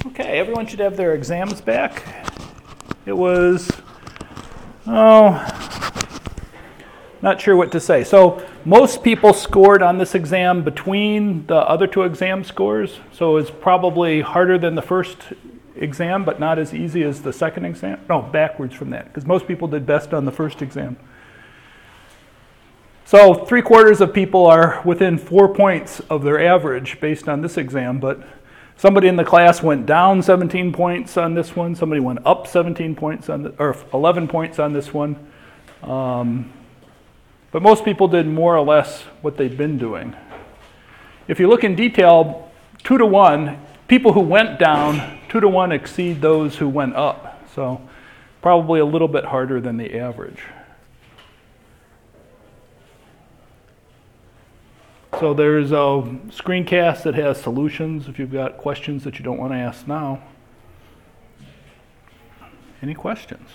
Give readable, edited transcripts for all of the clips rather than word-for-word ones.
Okay, everyone should have their exams back. It was, not sure what to say. So most people scored on this exam between the other two exam scores. So it's probably harder than the first exam, but not as easy as the second exam. No, backwards from that, because most people did best on the first exam. So 3/4 of people are within 4 points of their average based on this exam, but somebody in the class went down 17 points on this one. Somebody went up 17 points on or 11 points on this one. But most people did more or less what they'd been doing. If you look in detail, 2 to 1, people who went down 2 to 1 exceed those who went up. So probably a little bit harder than the average. So there's a screencast that has solutions if you've got questions that you don't want to ask now. Any questions?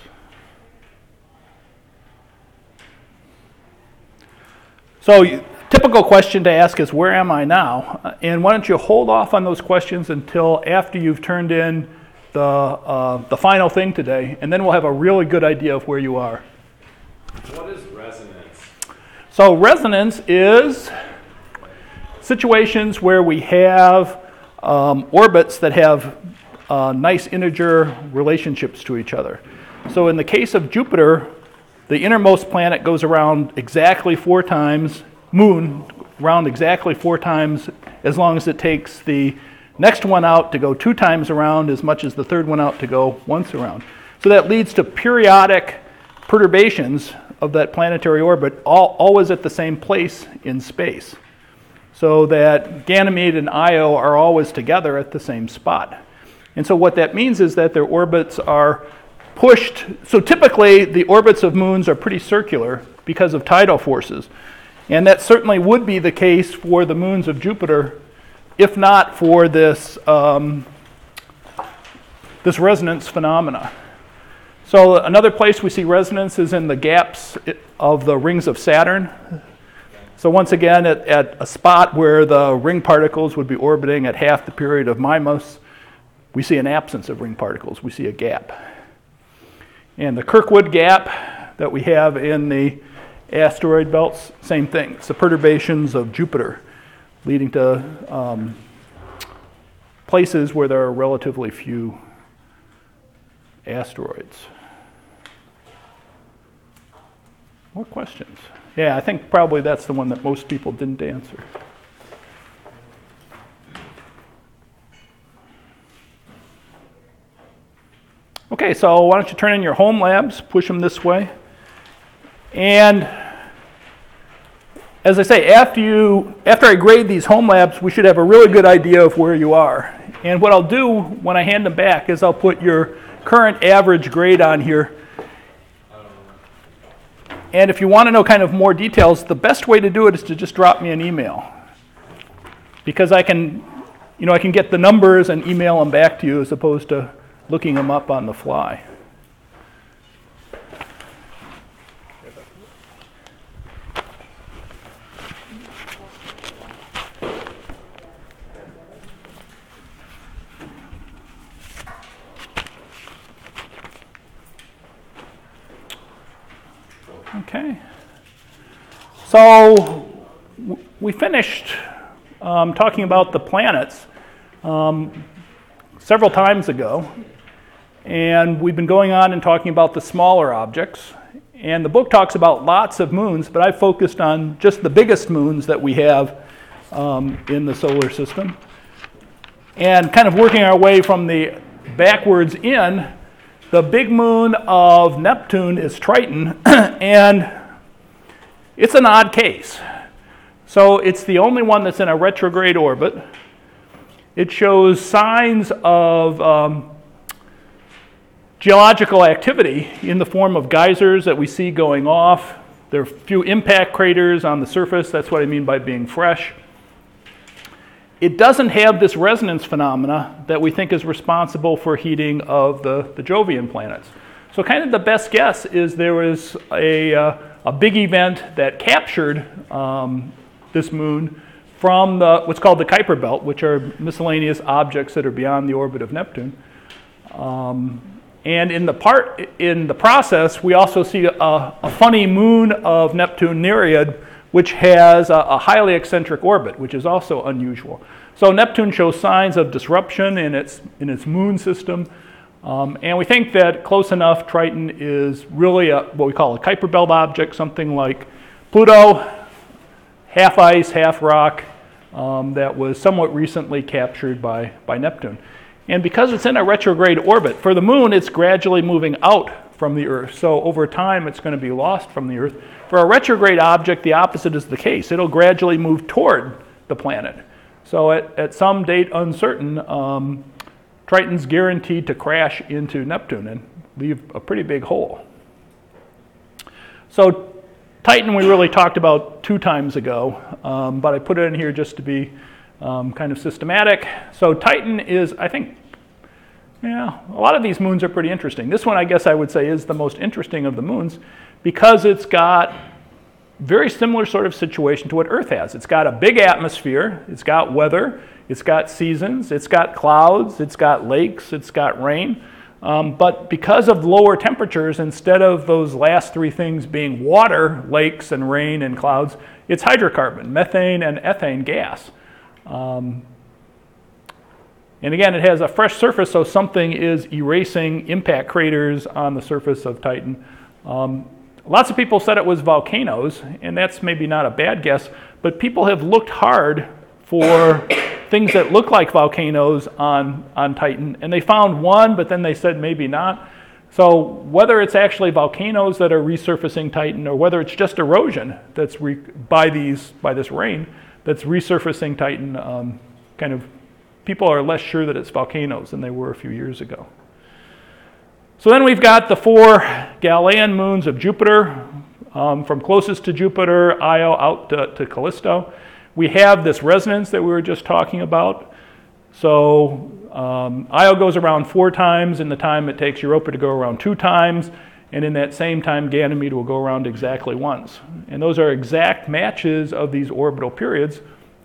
So typical question to ask is, where am I now? And why don't you hold off on those questions until after you've turned in the final thing today, and then we'll have a really good idea of where you are. What is resonance? So resonance is situations where we have orbits that have nice integer relationships to each other. So in the case of Jupiter, the innermost planet goes around exactly 4 times, moon around exactly 4 times, as long as it takes the next one out to go 2 times around, as much as the third one out to go once around. So that leads to periodic perturbations of that planetary orbit, always at the same place in space. So that Ganymede and Io are always together at the same spot. And so what that means is that their orbits are pushed. So typically the orbits of moons are pretty circular because of tidal forces. And that certainly would be the case for the moons of Jupiter, if not for this, this resonance phenomena. So another place we see resonance is in the gaps of the rings of Saturn. So once again, at a spot where the ring particles would be orbiting at half the period of Mimas, we see an absence of ring particles. We see a gap. And the Kirkwood gap that we have in the asteroid belts, same thing. It's the perturbations of Jupiter leading to places where there are relatively few asteroids. More questions? Yeah, I think probably that's the one that most people didn't answer. Okay, so why don't you turn in your home labs, push them this way. And as I say, after I grade these home labs, we should have a really good idea of where you are. And what I'll do when I hand them back is I'll put your current average grade on here. And if you want to know kind of more details, the best way to do it is to just drop me an email. Because I can get the numbers and email them back to you as opposed to looking them up on the fly. Okay. So we finished talking about the planets several times ago, and we've been going on and talking about the smaller objects. And the book talks about lots of moons, but I focused on just the biggest moons that we have in the solar system. And kind of working our way from the backwards in, the big moon of Neptune is Triton, and it's an odd case. So it's the only one that's in a retrograde orbit. It shows signs of geological activity in the form of geysers that we see going off. There are a few impact craters on the surface. That's what I mean by being fresh. It doesn't have this resonance phenomena that we think is responsible for heating of the Jovian planets. So kind of the best guess is there was a big event that captured this moon from what's called the Kuiper Belt, which are miscellaneous objects that are beyond the orbit of Neptune. And in the process, we also see a funny moon of Neptune, Nereid, which has a highly eccentric orbit, which is also unusual. So Neptune shows signs of disruption in its moon system, and we think that close enough Triton is really what we call a Kuiper Belt object, something like Pluto, half ice, half rock, that was somewhat recently captured by Neptune. And because it's in a retrograde orbit, for the moon, it's gradually moving out from the Earth. So over time, it's going to be lost from the Earth. For a retrograde object, the opposite is the case. It'll gradually move toward the planet. So at some date uncertain, Triton's guaranteed to crash into Neptune and leave a pretty big hole. So Titan we really talked about 2 times ago, but I put it in here just to be kind of systematic. So Titan is, I think, a lot of these moons are pretty interesting. This one, I guess I would say, is the most interesting of the moons because it's got very similar sort of situation to what Earth has. It's got a big atmosphere, it's got weather, it's got seasons, it's got clouds, it's got lakes, it's got rain. But because of lower temperatures, instead of those last 3 things being water, lakes and rain and clouds, it's hydrocarbon, methane and ethane gas. And again, it has a fresh surface, so something is erasing impact craters on the surface of Titan. Lots of people said it was volcanoes, and that's maybe not a bad guess, but people have looked hard for things that look like volcanoes on Titan, and they found one, but then they said maybe not. So whether it's actually volcanoes that are resurfacing Titan or whether it's just erosion that's by this rain that's resurfacing Titan, people are less sure that it's volcanoes than they were a few years ago. So then we've got the 4 Galilean moons of Jupiter, from closest to Jupiter, Io, out to Callisto. We have this resonance that we were just talking about. So Io goes around 4 times in the time it takes Europa to go around 2 times, and in that same time Ganymede will go around exactly once. And those are exact matches of these orbital periods.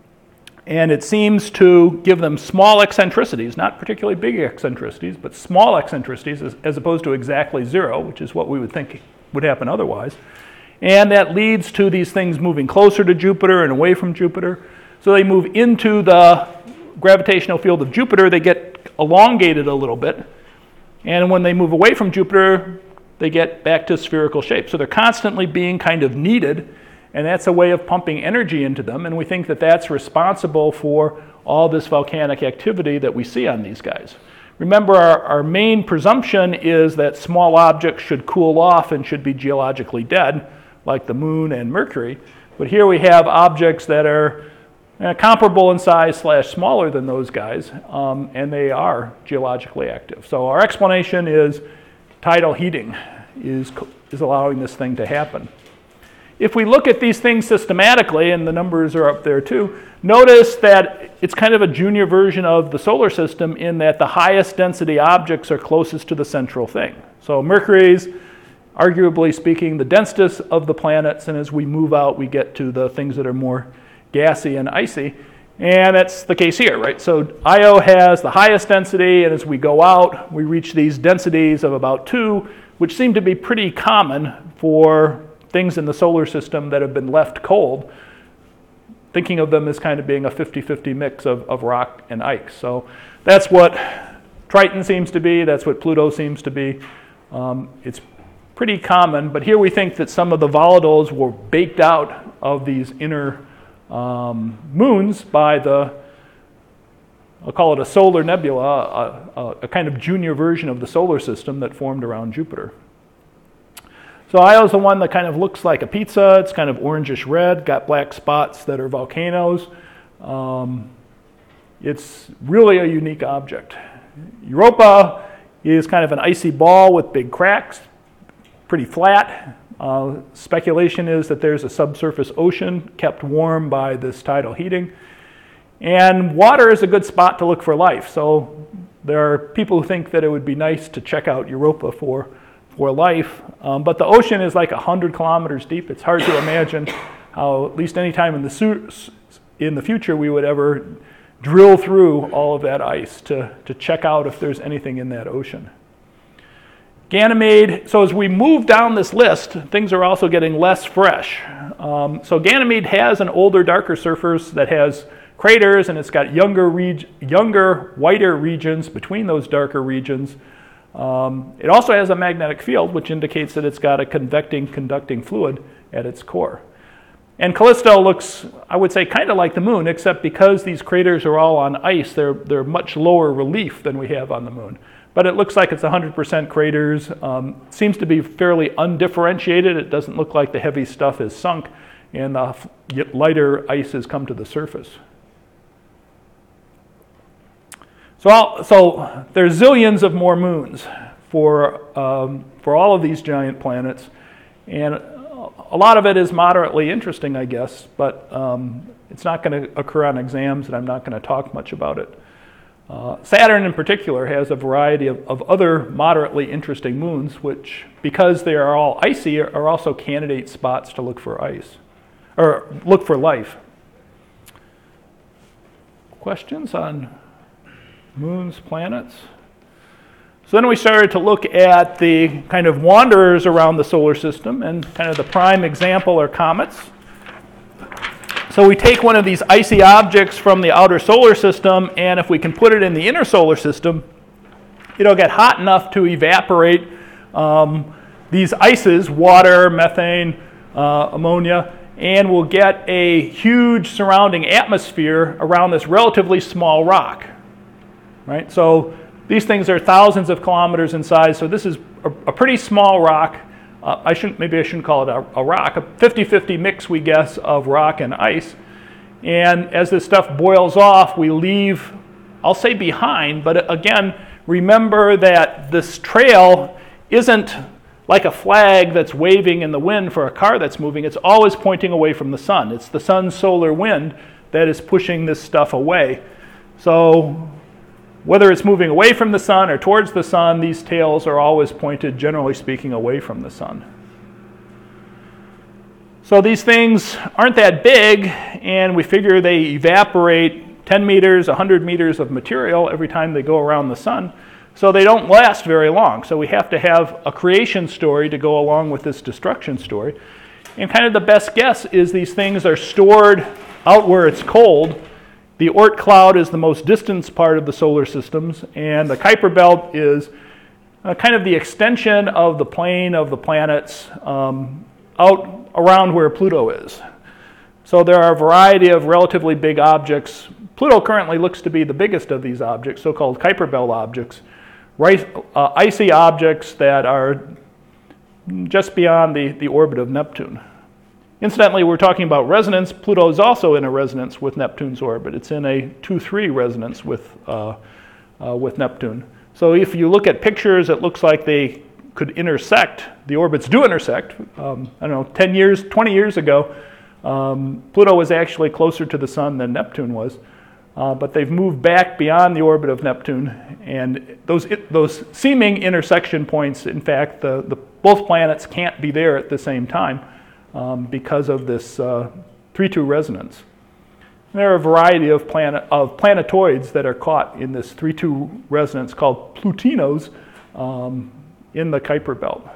And it seems to give them small eccentricities, not particularly big eccentricities, but small eccentricities as opposed to exactly 0, which is what we would think would happen otherwise. And that leads to these things moving closer to Jupiter and away from Jupiter. So they move into the gravitational field of Jupiter, they get elongated a little bit. And when they move away from Jupiter, they get back to spherical shape. So they're constantly being kind of kneaded, and that's a way of pumping energy into them, and we think that that's responsible for all this volcanic activity that we see on these guys. Remember, our main presumption is that small objects should cool off and should be geologically dead, like the moon and Mercury, but here we have objects that are comparable in size / smaller than those guys, and they are geologically active. So our explanation is tidal heating is allowing this thing to happen. If we look at these things systematically, and the numbers are up there too, notice that it's kind of a junior version of the solar system in that the highest density objects are closest to the central thing. So Mercury's, arguably speaking, the densest of the planets, and as we move out, we get to the things that are more gassy and icy. And that's the case here, right? So Io has the highest density, and as we go out, we reach these densities of about 2, which seem to be pretty common for things in the solar system that have been left cold, thinking of them as kind of being a 50-50 mix of rock and ice. So that's what Triton seems to be, that's what Pluto seems to be. It's pretty common, but here we think that some of the volatiles were baked out of these inner moons by I'll call it a solar nebula, a kind of junior version of the solar system that formed around Jupiter. So Io is the one that kind of looks like a pizza. It's kind of orangish red, got black spots that are volcanoes. It's really a unique object. Europa is kind of an icy ball with big cracks, pretty flat. Speculation is that there's a subsurface ocean kept warm by this tidal heating. And water is a good spot to look for life. So there are people who think that it would be nice to check out Europa for life, but the ocean is like 100 kilometers deep. It's hard to imagine how, at least any time in the in the future we would ever drill through all of that ice to check out if there's anything in that ocean. Ganymede, so as we move down this list, things are also getting less fresh. So Ganymede has an older, darker surface that has craters, and it's got younger, whiter regions between those darker regions. It also has a magnetic field, which indicates that it's got a conducting fluid at its core. And Callisto looks, I would say, kind of like the moon, except because these craters are all on ice, they're much lower relief than we have on the moon. But it looks like it's 100% craters. Seems to be fairly undifferentiated. It doesn't look like the heavy stuff is sunk and the lighter ice has come to the surface. So there's zillions of more moons for all of these giant planets. And a lot of it is moderately interesting, I guess, but it's not going to occur on exams, and I'm not going to talk much about it. Saturn in particular has a variety of other moderately interesting moons, which, because they are all icy, are also candidate spots to look for ice, or look for life. Questions on moons, planets? So then we started to look at the kind of wanderers around the solar system, and kind of the prime example are comets. So we take one of these icy objects from the outer solar system, and if we can put it in the inner solar system, it'll get hot enough to evaporate these ices, water, methane, ammonia, and we'll get a huge surrounding atmosphere around this relatively small rock. Right? So these things are thousands of kilometers in size, so this is a pretty small rock. Maybe I shouldn't call it a rock, a 50-50 mix, we guess, of rock and ice. And as this stuff boils off, we leave, I'll say behind, but again, remember that this trail isn't like a flag that's waving in the wind for a car that's moving. It's always pointing away from the sun. It's the sun's solar wind that is pushing this stuff away. So whether it's moving away from the sun or towards the sun, these tails are always pointed, generally speaking, away from the sun. So these things aren't that big, and we figure they evaporate 10 meters, 100 meters of material every time they go around the sun. So they don't last very long. So we have to have a creation story to go along with this destruction story. And kind of the best guess is these things are stored out where it's cold. The Oort cloud is the most distant part of the solar systems, and the Kuiper belt is kind of the extension of the plane of the planets out around where Pluto is. So there are a variety of relatively big objects. Pluto currently looks to be the biggest of these objects, so-called Kuiper belt objects, icy objects that are just beyond the orbit of Neptune. Incidentally, we're talking about resonance. Pluto is also in a resonance with Neptune's orbit. It's in a 2-3 resonance with Neptune. So if you look at pictures, it looks like they could intersect. The orbits do intersect. I don't know, 10 years, 20 years ago, Pluto was actually closer to the sun than Neptune was. But they've moved back beyond the orbit of Neptune, and those seeming intersection points, in fact, both planets can't be there at the same time. Because of this 3-2 resonance. And there are a variety of planetoids that are caught in this 3-2 resonance called Plutinos in the Kuiper belt.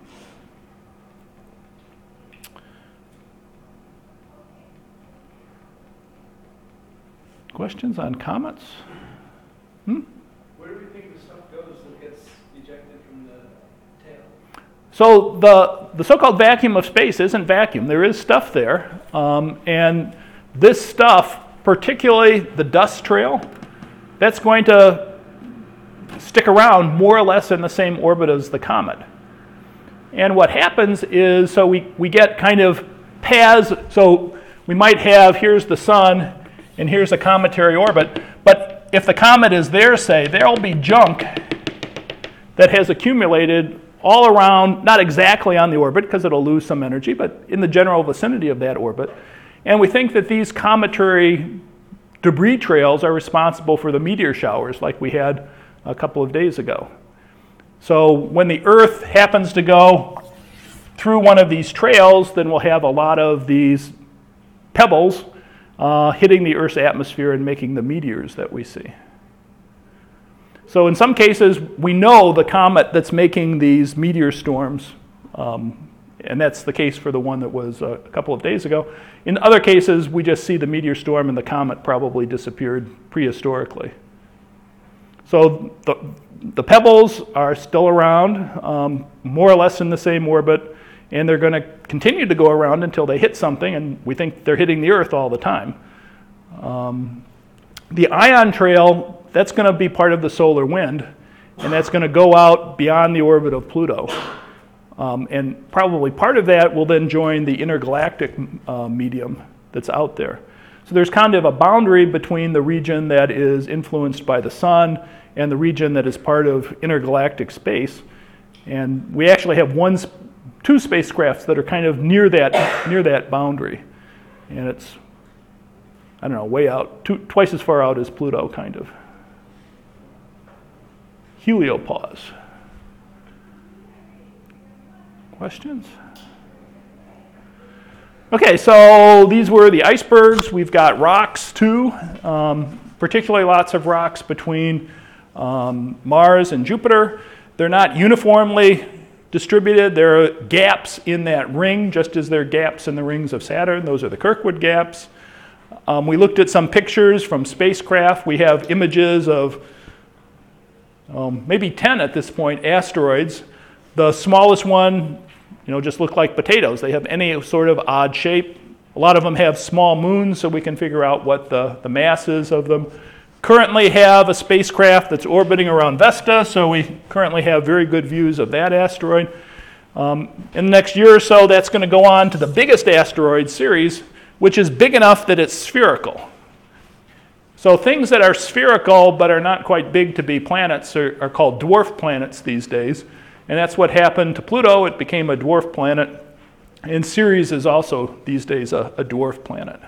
Questions on comets? Where do we think the stuff goes that gets ejected from the tail? So the so-called vacuum of space isn't vacuum. There is stuff there. And this stuff, particularly the dust trail, that's going to stick around more or less in the same orbit as the comet. And what happens is, so we get kind of paths. So we might have, here's the sun, and here's a cometary orbit. But if the comet is there, say, there'll be junk that has accumulated all around, not exactly on the orbit because it'll lose some energy, but in the general vicinity of that orbit. And we think that these cometary debris trails are responsible for the meteor showers like we had a couple of days ago. So when the Earth happens to go through one of these trails, then we'll have a lot of these pebbles hitting the Earth's atmosphere and making the meteors that we see. So in some cases, we know the comet that's making these meteor storms, and that's the case for the one that was a couple of days ago. In other cases, we just see the meteor storm and the comet probably disappeared prehistorically. So the pebbles are still around, more or less in the same orbit, and they're going to continue to go around until they hit something, and we think they're hitting the Earth all the time. The ion trail, that's going to be part of the solar wind, and that's going to go out beyond the orbit of Pluto. And probably part of that will then join the intergalactic medium that's out there. So there's kind of a boundary between the region that is influenced by the sun and the region that is part of intergalactic space. And we actually have two spacecrafts that are kind of near that boundary. And it's, I don't know, way out, twice as far out as Pluto, kind of. Heliopause. Questions? Okay, so these were the icebergs. We've got rocks too, particularly lots of rocks between Mars and Jupiter. They're not uniformly distributed. There are gaps in that ring, just as there are gaps in the rings of Saturn. Those are the Kirkwood gaps. We looked at some pictures from spacecraft. We have images of maybe 10 at this point asteroids. The smallest one, just look like potatoes. They have any sort of odd shape. A lot of them have small moons, so we can figure out what the mass is of them. Currently have a spacecraft that's orbiting around Vesta, so we currently have very good views of that asteroid. In the next year or so, that's going to go on to the biggest asteroid series, which is big enough that it's spherical. So things that are spherical but are not quite big to be planets are called dwarf planets these days. And that's what happened to Pluto. It became a dwarf planet. And Ceres is also these days a dwarf planet.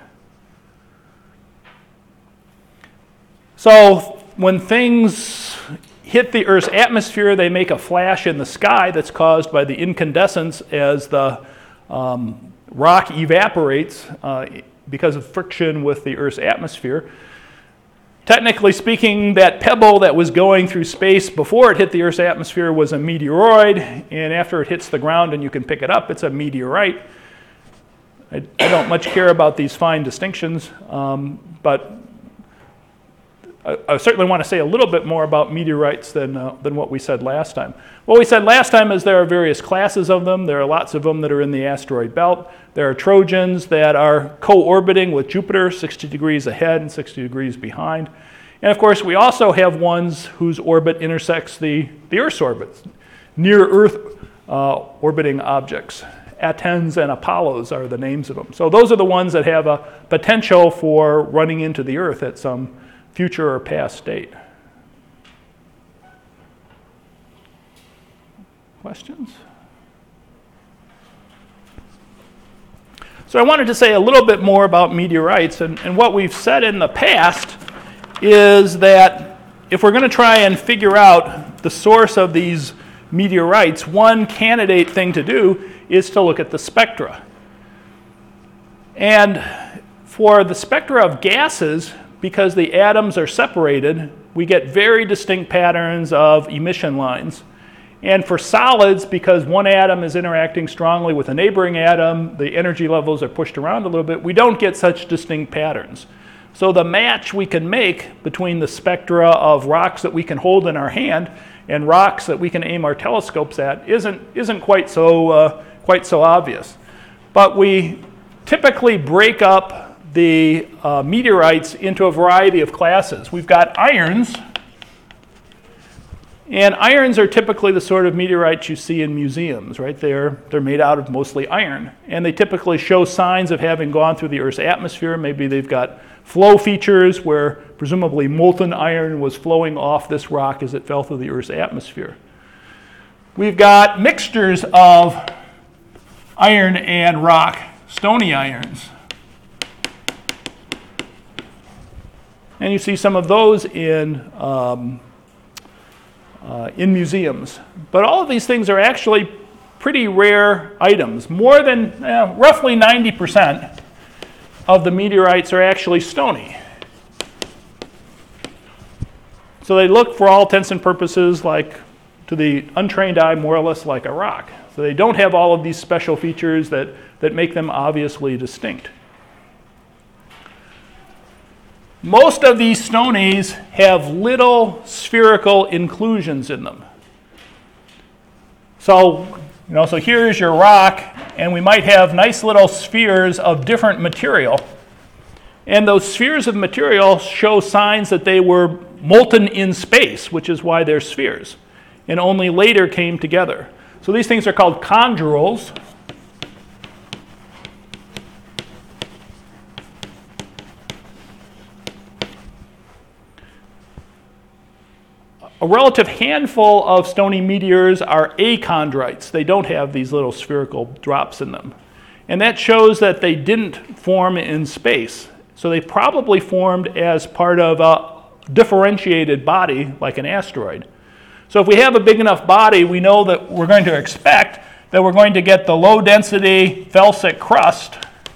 So when things hit the Earth's atmosphere, they make a flash in the sky that's caused by the incandescence as the rock evaporates because of friction with the Earth's atmosphere. Technically speaking, that pebble that was going through space before it hit the Earth's atmosphere was a meteoroid, and after it hits the ground and you can pick it up, it's a meteorite. I don't much care about these fine distinctions, but I certainly want to say a little bit more about meteorites than what we said last time. What we said last time is there are various classes of them. There are lots of them that are in the asteroid belt. There are Trojans that are co-orbiting with Jupiter, 60 degrees ahead and 60 degrees behind. And of course, we also have ones whose orbit intersects the Earth's orbit, near-Earth orbiting objects. Atens and Apollos are the names of them. So those are the ones that have a potential for running into the Earth at some future or past state. Questions? So I wanted to say a little bit more about meteorites, and what we've said in the past is that if we're going to try and figure out the source of these meteorites, one candidate thing to do is to look at the spectra. And for the spectra of gases, because the atoms are separated, we get very distinct patterns of emission lines. And for solids, because one atom is interacting strongly with a neighboring atom, the energy levels are pushed around a little bit, we don't get such distinct patterns. So the match we can make between the spectra of rocks that we can hold in our hand and rocks that we can aim our telescopes at isn't quite so obvious. But we typically break up the meteorites into a variety of classes. We've got irons, and irons are typically the sort of meteorites you see in museums, right? They're made out of mostly iron, and they typically show signs of having gone through the Earth's atmosphere. Maybe they've got flow features where presumably molten iron was flowing off this rock as it fell through the Earth's atmosphere. We've got mixtures of iron and rock, stony irons. And you see some of those in museums. But all of these things are actually pretty rare items. More than roughly 90% of the meteorites are actually stony. So they look, for all intents and purposes, like, to the untrained eye, more or less like a rock. So they don't have all of these special features that make them obviously distinct. Most of these stonies have little spherical inclusions in them. So, so here is your rock, and we might have nice little spheres of different material. And those spheres of material show signs that they were molten in space, which is why they're spheres, and only later came together. So these things are called chondrules. A relative handful of stony meteors are achondrites. They don't have these little spherical drops in them. And that shows that they didn't form in space. So they probably formed as part of a differentiated body, like an asteroid. So if we have a big enough body, we know that we're going to expect that we're going to get the low-density felsic crust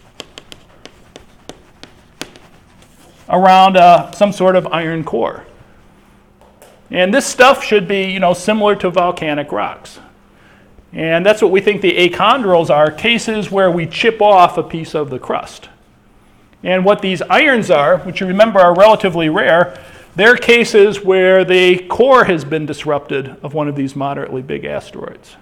around some sort of iron core. And this stuff should be, similar to volcanic rocks. And that's what we think the achondrules are, cases where we chip off a piece of the crust. And what these irons are, which you remember are relatively rare, they're cases where the core has been disrupted of one of these moderately big asteroids.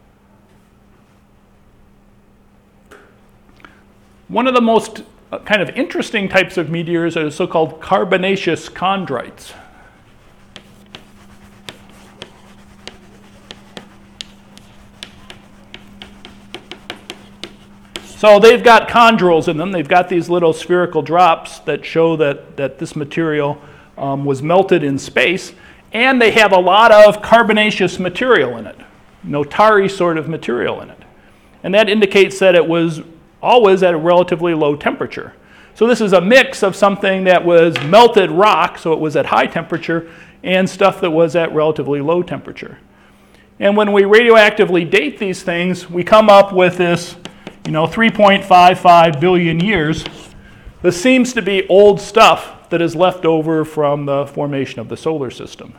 One of the most kind of interesting types of meteors are the so-called carbonaceous chondrites. So they've got chondrules in them. They've got these little spherical drops that show that this material was melted in space. And they have a lot of carbonaceous material in it, tarry sort of material in it. And that indicates that it was always at a relatively low temperature. So this is a mix of something that was melted rock, so it was at high temperature, and stuff that was at relatively low temperature. And when we radioactively date these things, we come up with this 3.55 billion years. This seems to be old stuff that is left over from the formation of the solar system.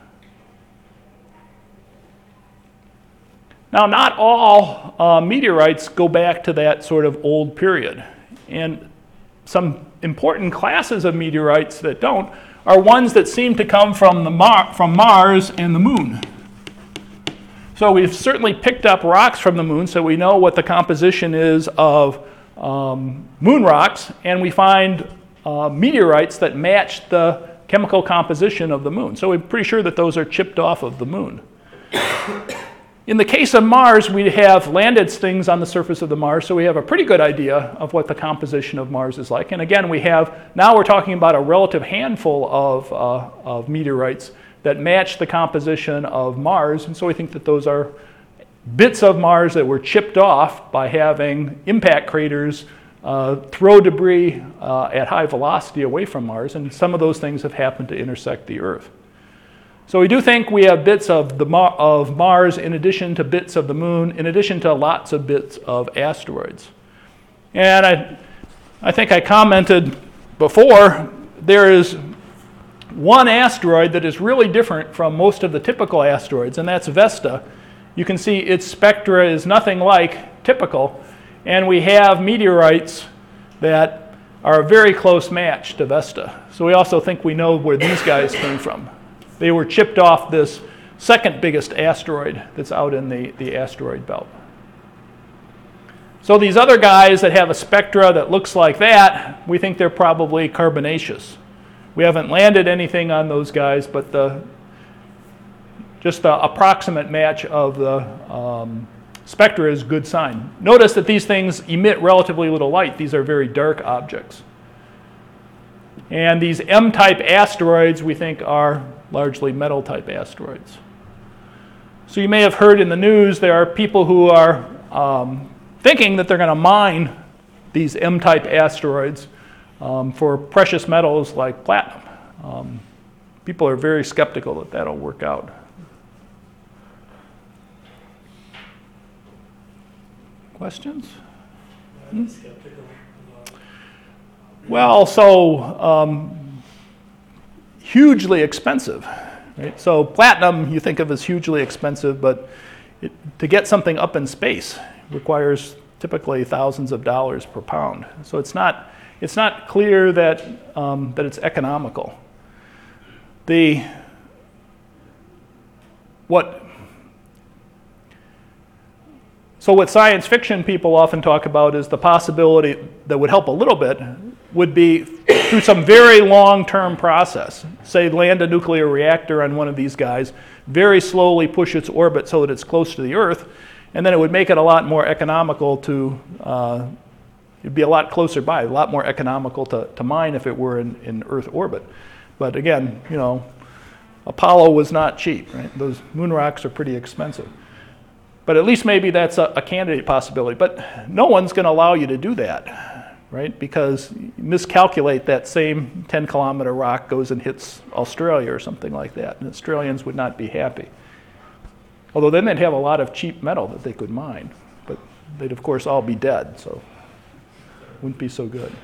Now, not all meteorites go back to that sort of old period. And some important classes of meteorites that don't are ones that seem to come from Mars and the Moon. So we've certainly picked up rocks from the Moon, so we know what the composition is of moon rocks, and we find meteorites that match the chemical composition of the Moon. So we're pretty sure that those are chipped off of the Moon. In the case of Mars, we have landed things on the surface of the Mars, so we have a pretty good idea of what the composition of Mars is like. And again, now we're talking about a relative handful of meteorites that match the composition of Mars, and so we think that those are bits of Mars that were chipped off by having impact craters throw debris at high velocity away from Mars, and some of those things have happened to intersect the Earth. So we do think we have bits of Mars in addition to bits of the Moon, in addition to lots of bits of asteroids. And I think I commented before, there is one asteroid that is really different from most of the typical asteroids, and that's Vesta. You can see its spectra is nothing like typical, and we have meteorites that are a very close match to Vesta. So we also think we know where these guys came from. They were chipped off this second biggest asteroid that's out in the asteroid belt. So these other guys that have a spectra that looks like that, we think they're probably carbonaceous. We haven't landed anything on those guys, but just the approximate match of the spectra is a good sign. Notice that these things emit relatively little light. These are very dark objects. And these M-type asteroids we think are largely metal-type asteroids. So you may have heard in the news there are people who are thinking that they're going to mine these M-type asteroids for precious metals like platinum. People are very skeptical that that'll work out. Questions? Well, so hugely expensive, right? So platinum you think of as hugely expensive, but to get something up in space requires typically thousands of dollars per pound. So it's not clear that it's economical. So what science fiction people often talk about is the possibility that would help a little bit would be through some very long-term process. Say land a nuclear reactor on one of these guys, very slowly push its orbit so that it's close to the Earth, and then it would make it a lot more economical to, it'd be a lot closer by, a lot more economical to mine if it were in Earth orbit. But again, you know, Apollo was not cheap, right? Those moon rocks are pretty expensive. But at least maybe that's a candidate possibility. But no one's going to allow you to do that, right? Because you miscalculate that same 10-kilometer rock goes and hits Australia or something like that. And Australians would not be happy. Although then they'd have a lot of cheap metal that they could mine. But they'd, of course, all be dead, so it wouldn't be so good.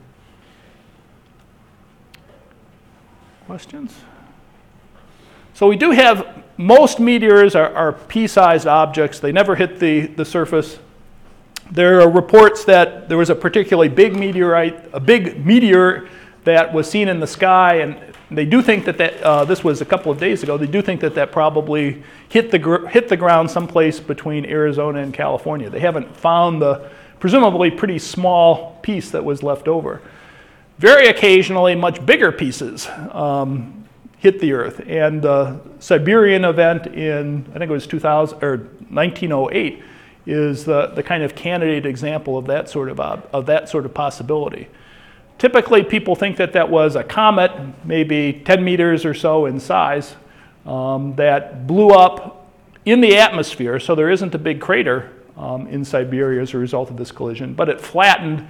Questions? So we do have, most meteors are pea-sized objects. They never hit the surface. There are reports that there was a particularly big meteor that was seen in the sky, and they do think that this was a couple of days ago. They do think that probably hit the ground someplace between Arizona and California. They haven't found the presumably pretty small piece that was left over. Very occasionally, much bigger pieces hit the Earth, and the Siberian event in, I think it was 1908, is the kind of candidate example of that sort of possibility. Typically, people think that was a comet, maybe 10 meters or so in size, that blew up in the atmosphere, so there isn't a big crater in Siberia as a result of this collision, but it flattened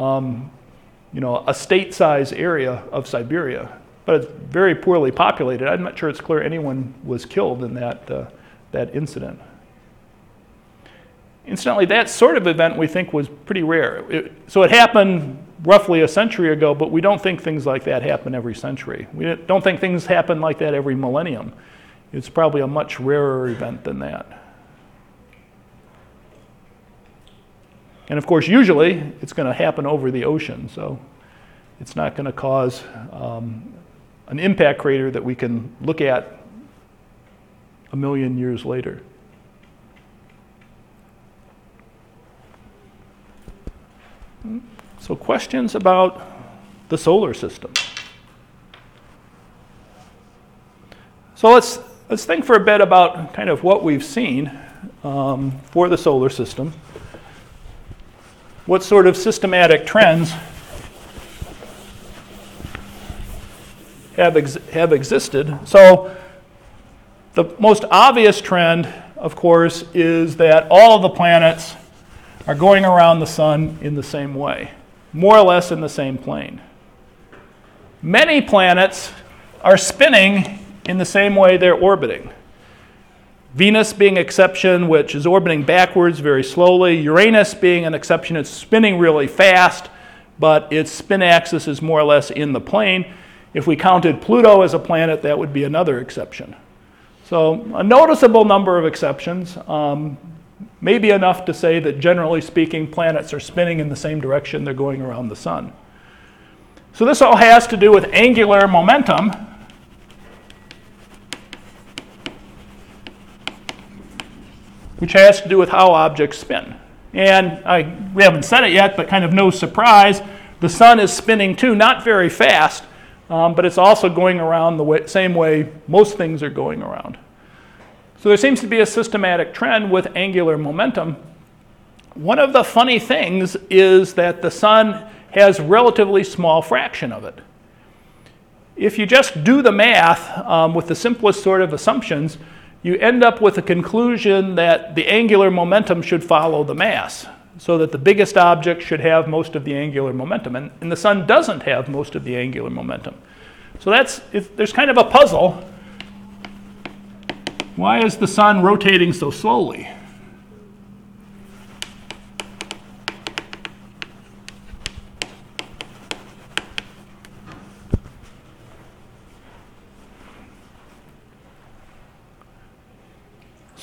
a state-size area of Siberia. But it's very poorly populated. I'm not sure it's clear anyone was killed in that incident. Incidentally, that sort of event we think was pretty rare. So it happened roughly a century ago, but we don't think things like that happen every century. We don't think things happen like that every millennium. It's probably a much rarer event than that. And of course, usually it's going to happen over the ocean, so it's not going to cause an impact crater that we can look at a million years later. So questions about the solar system? So let's think for a bit about kind of what we've seen for the solar system. What sort of systematic trends have existed. So the most obvious trend, of course, is that all of the planets are going around the sun in the same way, more or less in the same plane. Many planets are spinning in the same way they're orbiting. Venus being an exception, which is orbiting backwards very slowly. Uranus being an exception, it's spinning really fast, but its spin axis is more or less in the plane. If we counted Pluto as a planet, that would be another exception. So a noticeable number of exceptions, maybe enough to say that generally speaking, planets are spinning in the same direction they're going around the sun. So this all has to do with angular momentum. Which has to do with how objects spin. And we haven't said it yet, but kind of no surprise, the sun is spinning too, not very fast, but it's also going around the same way most things are going around. So there seems to be a systematic trend with angular momentum. One of the funny things is that the sun has a relatively small fraction of it. If you just do the math with the simplest sort of assumptions, you end up with a conclusion that the angular momentum should follow the mass, so that the biggest object should have most of the angular momentum. And the sun doesn't have most of the angular momentum. So there's kind of a puzzle. Why is the sun rotating so slowly?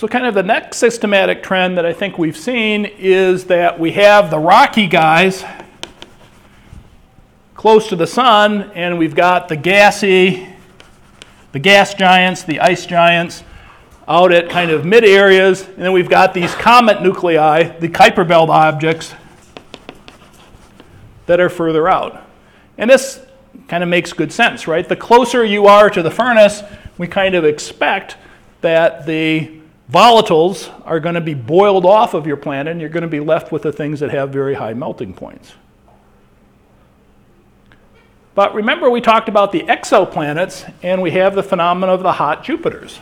So kind of the next systematic trend that I think we've seen is that we have the rocky guys close to the sun, and we've got the gas giants, the ice giants, out at kind of mid areas, and then we've got these comet nuclei, the Kuiper Belt objects, that are further out. And this kind of makes good sense, right? The closer you are to the furnace, we kind of expect that the volatiles are going to be boiled off of your planet, and you're going to be left with the things that have very high melting points. But remember, we talked about the exoplanets, and we have the phenomenon of the hot Jupiters.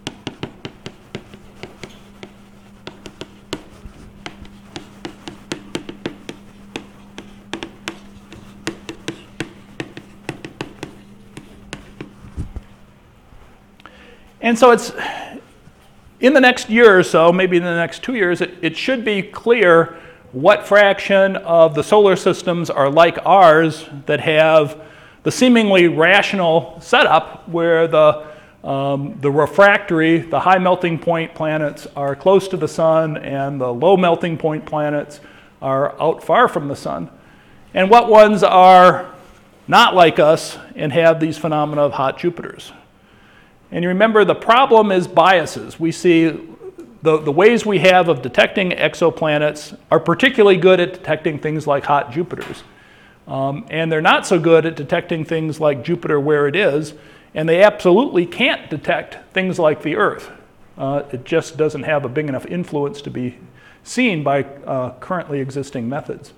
And so it's, in the next year or so, maybe in the next 2 years, it should be clear what fraction of the solar systems are like ours that have the seemingly rational setup where the refractory, the high melting point planets are close to the sun and the low melting point planets are out far from the sun. And what ones are not like us and have these phenomena of hot Jupiters. And you remember, the problem is biases. We see the ways we have of detecting exoplanets are particularly good at detecting things like hot Jupiters. And they're not so good at detecting things like Jupiter where it is, and they absolutely can't detect things like the Earth. It just doesn't have a big enough influence to be seen by currently existing methods.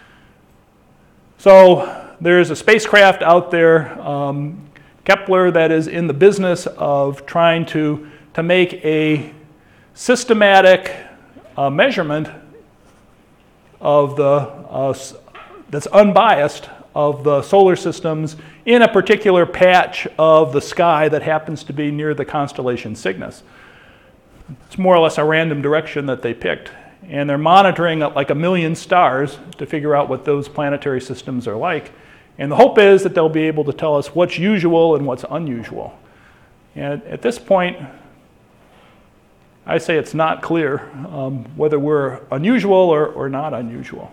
So there's a spacecraft out there, Kepler, that is in the business of trying to make a systematic measurement of the that's unbiased of the solar systems in a particular patch of the sky that happens to be near the constellation Cygnus. It's more or less a random direction that they picked, and they're monitoring like 1 million stars to figure out what those planetary systems are like. And the hope is that they'll be able to tell us what's usual and what's unusual. And at this point, I say it's not clear whether we're unusual or not unusual.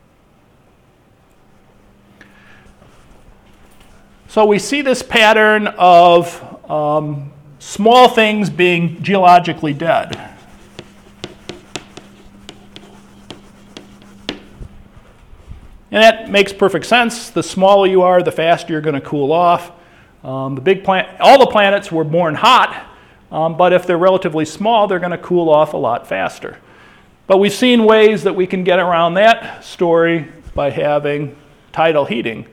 So we see this pattern of small things being geologically dead. And that makes perfect sense. The smaller you are, the faster you're going to cool off. All the planets were born hot, but if they're relatively small, they're going to cool off a lot faster. But we've seen ways that we can get around that story by having tidal heating.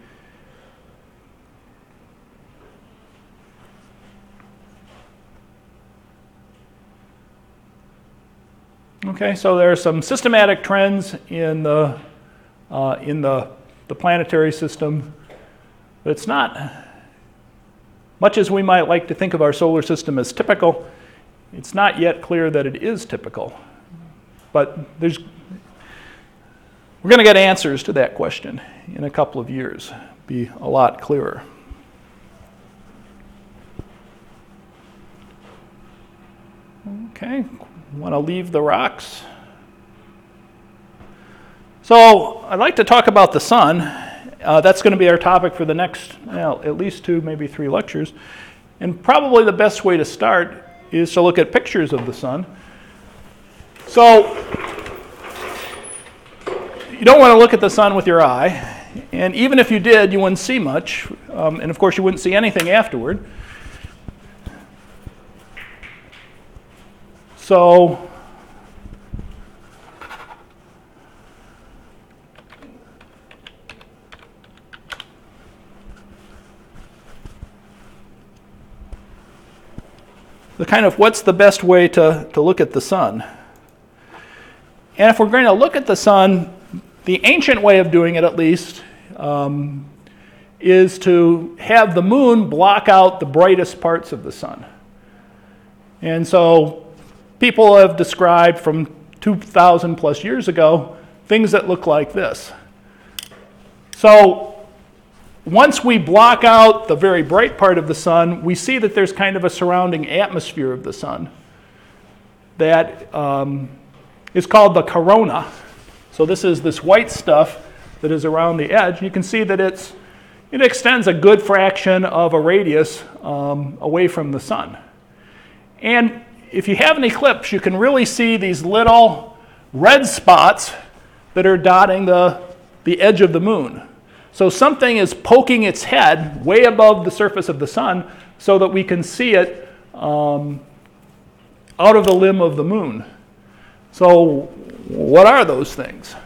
Okay, so there are some systematic trends in the planetary system. But it's not, much as we might like to think of our solar system as typical, it's not yet clear that it is typical. But we're going to get answers to that question in a couple of years, be a lot clearer. Okay, want to leave the rocks? So I'd like to talk about the sun. That's going to be our topic for the next, at least 2, maybe 3 lectures. And probably the best way to start is to look at pictures of the sun. So you don't want to look at the sun with your eye. And even if you did, you wouldn't see much. And of course, you wouldn't see anything afterward. So the kind of what's the best way to look at the sun? And if we're going to look at the sun, the ancient way of doing it, at least, is to have the moon block out the brightest parts of the sun. And so people have described from 2,000 plus years ago things that look like this. So once we block out the very bright part of the sun, we see that there's kind of a surrounding atmosphere of the sun. that is called the corona. So this is this white stuff that is around the edge. You can see that it extends a good fraction of a radius away from the sun. And if you have an eclipse, you can really see these little red spots that are dotting the edge of the moon. So something is poking its head way above the surface of the sun so that we can see it out of the limb of the moon. So what are those things?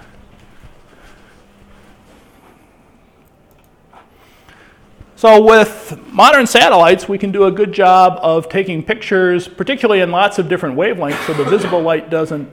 So with modern satellites, we can do a good job of taking pictures, particularly in lots of different wavelengths, so the visible light doesn't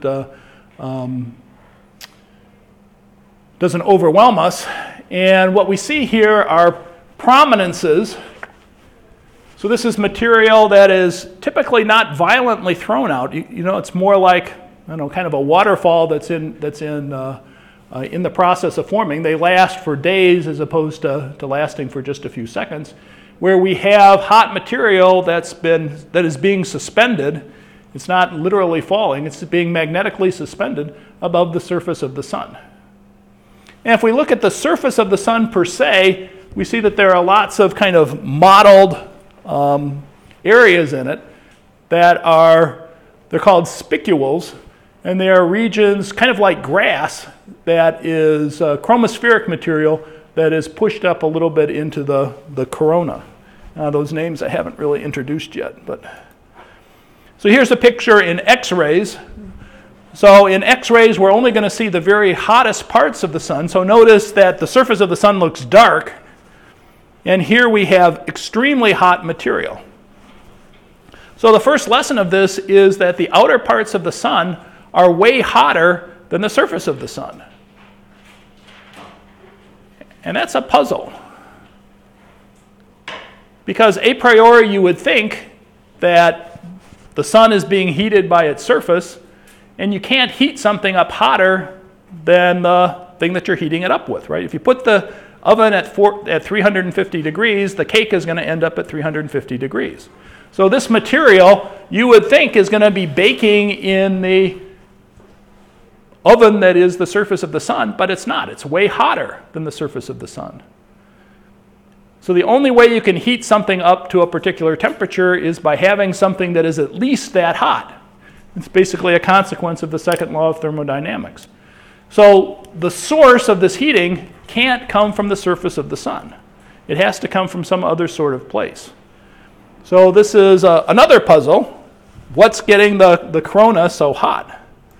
overwhelm us. And what we see here are prominences. So this is material that is typically not violently thrown out. It's more like, kind of a waterfall that's in the process of forming. They last for days as opposed to lasting for just a few seconds, where we have hot material that is being suspended. It's not literally falling, it's being magnetically suspended above the surface of the sun. And if we look at the surface of the sun per se, we see that there are lots of kind of mottled areas in it they're called spicules, and they are regions kind of like grass that is chromospheric material that is pushed up a little bit into the corona. Those names I haven't really introduced yet. So here's a picture in X-rays. So in X-rays, we're only going to see the very hottest parts of the sun. So notice that the surface of the sun looks dark, and here we have extremely hot material. So the first lesson of this is that the outer parts of the sun are way hotter than the surface of the sun. And that's a puzzle. Because a priori you would think that the sun is being heated by its surface, and you can't heat something up hotter than the thing that you're heating it up with, right? If you put the oven at 350 degrees, the cake is going to end up at 350 degrees. So this material, you would think, is going to be baking in the oven that is the surface of the sun, but it's not. It's way hotter than the surface of the sun. So the only way you can heat something up to a particular temperature is by having something that is at least that hot. It's basically a consequence of the second law of thermodynamics. So the source of this heating can't come from the surface of the sun. It has to come from some other sort of place. So this is another puzzle. What's getting the corona so hot?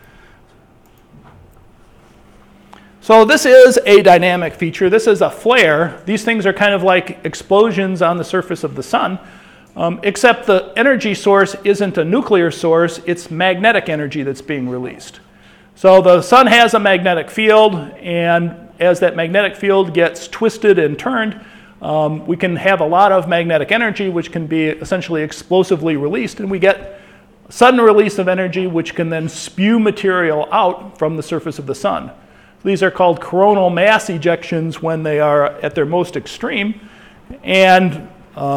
So this is a dynamic feature. This is a flare. These things are kind of like explosions on the surface of the sun, except the energy source isn't a nuclear source, it's magnetic energy that's being released. So the sun has a magnetic field, and as that magnetic field gets twisted and turned, we can have a lot of magnetic energy which can be essentially explosively released, and we get sudden release of energy which can then spew material out from the surface of the sun. These are called coronal mass ejections when they are at their most extreme, and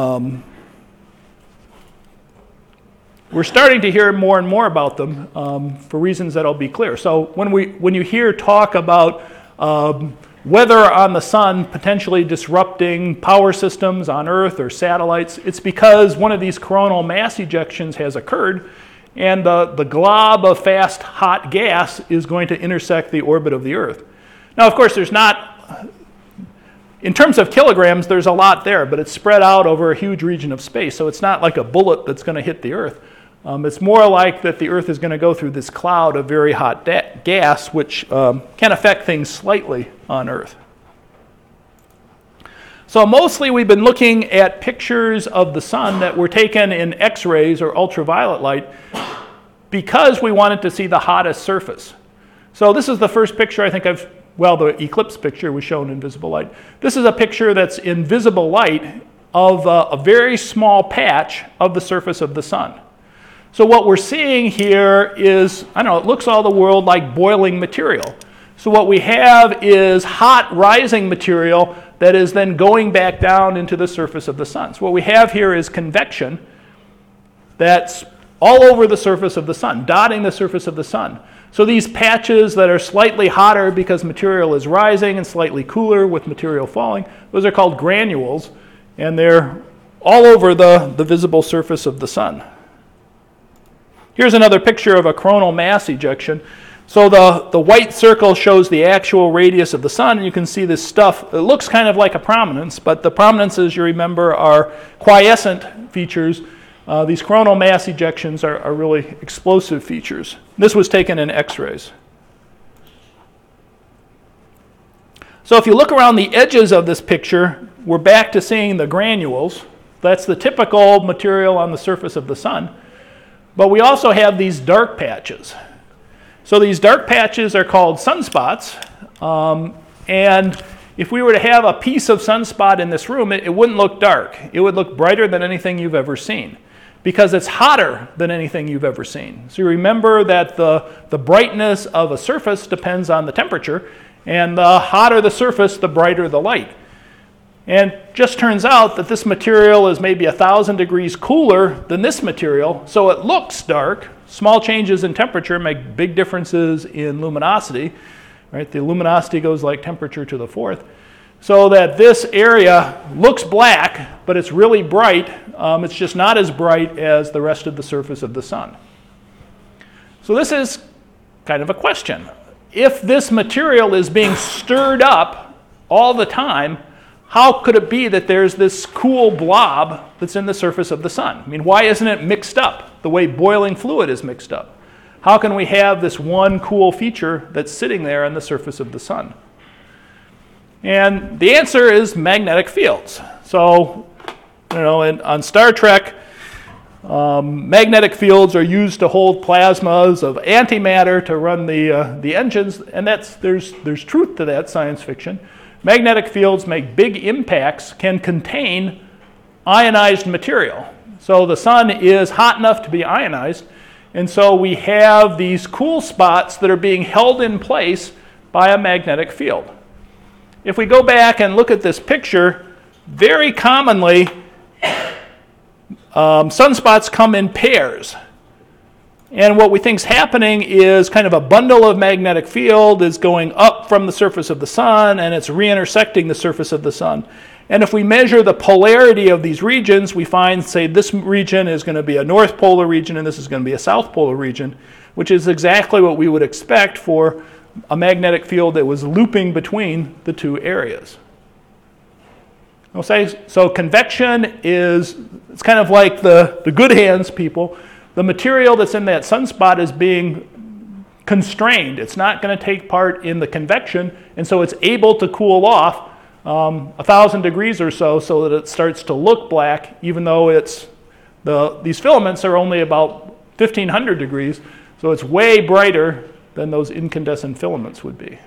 we're starting to hear more and more about them for reasons that'll be clear. So when you hear talk about weather on the sun potentially disrupting power systems on Earth or satellites, it's because one of these coronal mass ejections has occurred, and the glob of fast, hot gas is going to intersect the orbit of the Earth. Now, of course, there's not, in terms of kilograms, there's a lot there, but it's spread out over a huge region of space, so it's not like a bullet that's going to hit the Earth. It's more like that the Earth is going to go through this cloud of very hot gas, which can affect things slightly on Earth. So mostly we've been looking at pictures of the sun that were taken in X-rays or ultraviolet light because we wanted to see the hottest surface. So this is the first picture I think the eclipse picture was shown in visible light. This is a picture that's in visible light of a very small patch of the surface of the sun. So what we're seeing here is, it looks all the world like boiling material. So what we have is hot rising material that is then going back down into the surface of the sun. So what we have here is convection that's all over the surface of the sun, dotting the surface of the sun. So these patches that are slightly hotter because material is rising and slightly cooler with material falling, those are called granules, and they're all over the visible surface of the sun. Here's another picture of a coronal mass ejection. So the white circle shows the actual radius of the sun, and you can see this stuff. It looks kind of like a prominence, but the prominences, you remember, are quiescent features. These coronal mass ejections are really explosive features. This was taken in X-rays. So if you look around the edges of this picture, we're back to seeing the granules. That's the typical material on the surface of the sun. But we also have these dark patches. So these dark patches are called sunspots. And if we were to have a piece of sunspot in this room, it wouldn't look dark. It would look brighter than anything you've ever seen, because it's hotter than anything you've ever seen. So you remember that the brightness of a surface depends on the temperature, and the hotter the surface, the brighter the light. And it just turns out that this material is maybe 1,000 degrees cooler than this material, so it looks dark. Small changes in temperature make big differences in luminosity. Right? The luminosity goes like temperature to the fourth. So that this area looks black, but it's really bright. It's just not as bright as the rest of the surface of the sun. So this is kind of a question. If this material is being stirred up all the time, how could it be that there's this cool blob that's in the surface of the sun? I mean, why isn't it mixed up the way boiling fluid is mixed up? How can we have this one cool feature that's sitting there on the surface of the sun? And the answer is magnetic fields. So, on Star Trek, magnetic fields are used to hold plasmas of antimatter to run the engines, and there's truth to that science fiction. Magnetic fields make big impacts, can contain ionized material. So the sun is hot enough to be ionized, and so we have these cool spots that are being held in place by a magnetic field. If we go back and look at this picture, very commonly sunspots come in pairs. And what we think is happening is kind of a bundle of magnetic field is going up from the surface of the sun, and it's re-intersecting the surface of the sun. And if we measure the polarity of these regions, we find, say, this region is going to be a north polar region and this is going to be a south polar region, which is exactly what we would expect for a magnetic field that was looping between the two areas. So convection it's kind of like the good hands people. The material that's in that sunspot is being constrained. It's not going to take part in the convection, and so it's able to cool off 1,000 degrees or so that it starts to look black, even though these filaments are only about 1,500 degrees, so it's way brighter than those incandescent filaments would be.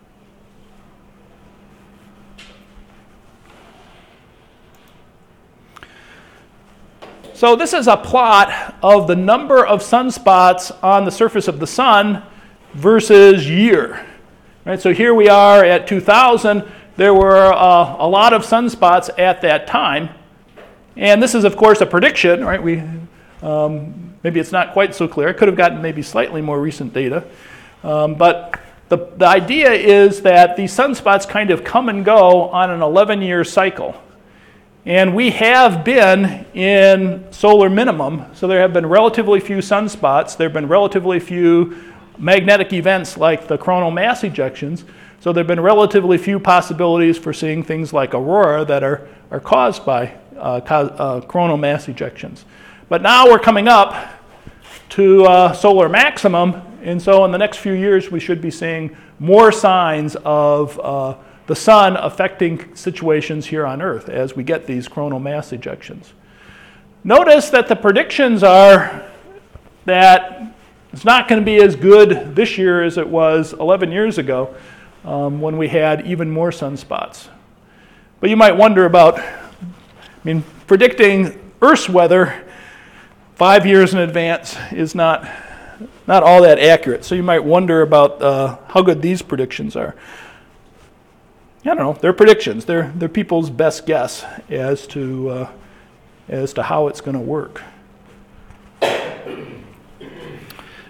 So this is a plot of the number of sunspots on the surface of the sun versus year. Right, so here we are at 2000. There were a lot of sunspots at that time. And this is, of course, a prediction. Right? Maybe it's not quite so clear. I could have gotten maybe slightly more recent data. But the idea is that these sunspots kind of come and go on an 11-year cycle. And we have been in solar minimum, so there have been relatively few sunspots. There have been relatively few magnetic events like the coronal mass ejections. So there have been relatively few possibilities for seeing things like aurora that are caused by coronal mass ejections. But now we're coming up to solar maximum, and so in the next few years we should be seeing more signs of the sun affecting situations here on Earth as we get these coronal mass ejections. Notice that the predictions are that it's not going to be as good this year as it was 11 years ago when we had even more sunspots. But you might wonder about, predicting Earth's weather 5 years in advance is not all that accurate. So you might wonder about how good these predictions are. I don't know. They're predictions. They're people's best guess as to how it's going to work.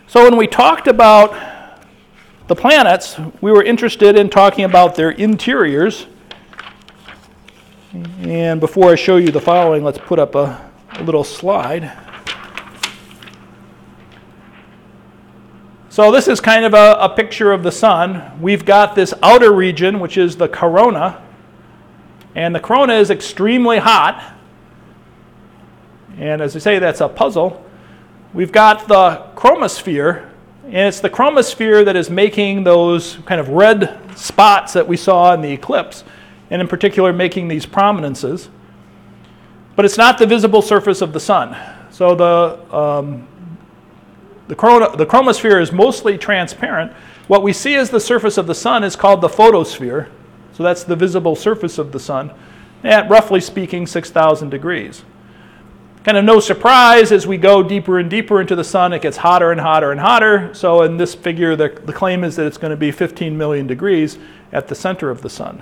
So when we talked about the planets, we were interested in talking about their interiors. And before I show you the following, let's put up a little slide. So this is kind of a picture of the sun. We've got this outer region, which is the corona. And the corona is extremely hot. And as I say, that's a puzzle. We've got the chromosphere, and it's the chromosphere that is making those kind of red spots that we saw in the eclipse, and in particular making these prominences. But it's not the visible surface of the sun. So the chromosphere is mostly transparent. What we see as the surface of the sun is called the photosphere. So that's the visible surface of the sun at, roughly speaking, 6,000 degrees. Kind of no surprise, as we go deeper and deeper into the sun, it gets hotter and hotter and hotter. So in this figure, the claim is that it's going to be 15 million degrees at the center of the sun.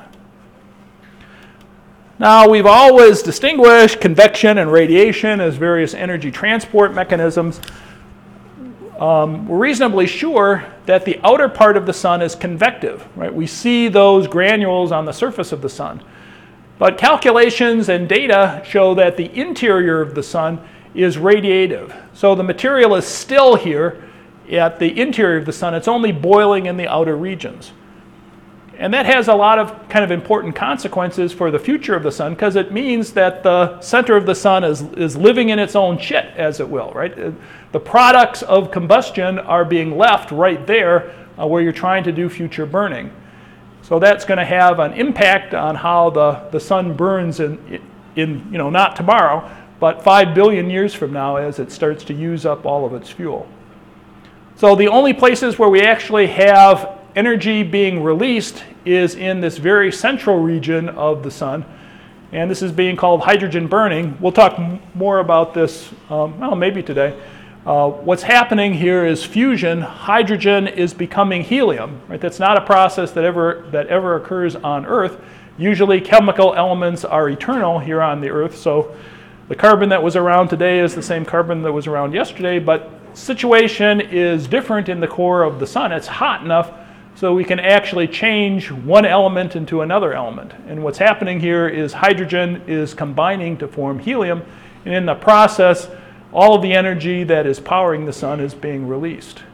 Now, we've always distinguished convection and radiation as various energy transport mechanisms. We're reasonably sure that the outer part of the sun is convective, right? We see those granules on the surface of the sun. But calculations and data show that the interior of the sun is radiative. So the material is still here at the interior of the sun. It's only boiling in the outer regions. And that has a lot of kind of important consequences for the future of the sun, because it means that the center of the sun is living in its own shit, as it will, right? The products of combustion are being left right there where you're trying to do future burning. So that's going to have an impact on how the sun burns in not tomorrow, but 5 billion years from now as it starts to use up all of its fuel. So the only places where we actually have energy being released is in this very central region of the sun, and this is being called hydrogen burning. We'll talk more about this, maybe today. What's happening here is fusion. Hydrogen is becoming helium. Right? That's not a process that ever occurs on Earth. Usually chemical elements are eternal here on the Earth, so the carbon that was around today is the same carbon that was around yesterday, but situation is different in the core of the sun. It's hot enough so we can actually change one element into another element. And what's happening here is hydrogen is combining to form helium, and in the process, all of the energy that is powering the sun is being released.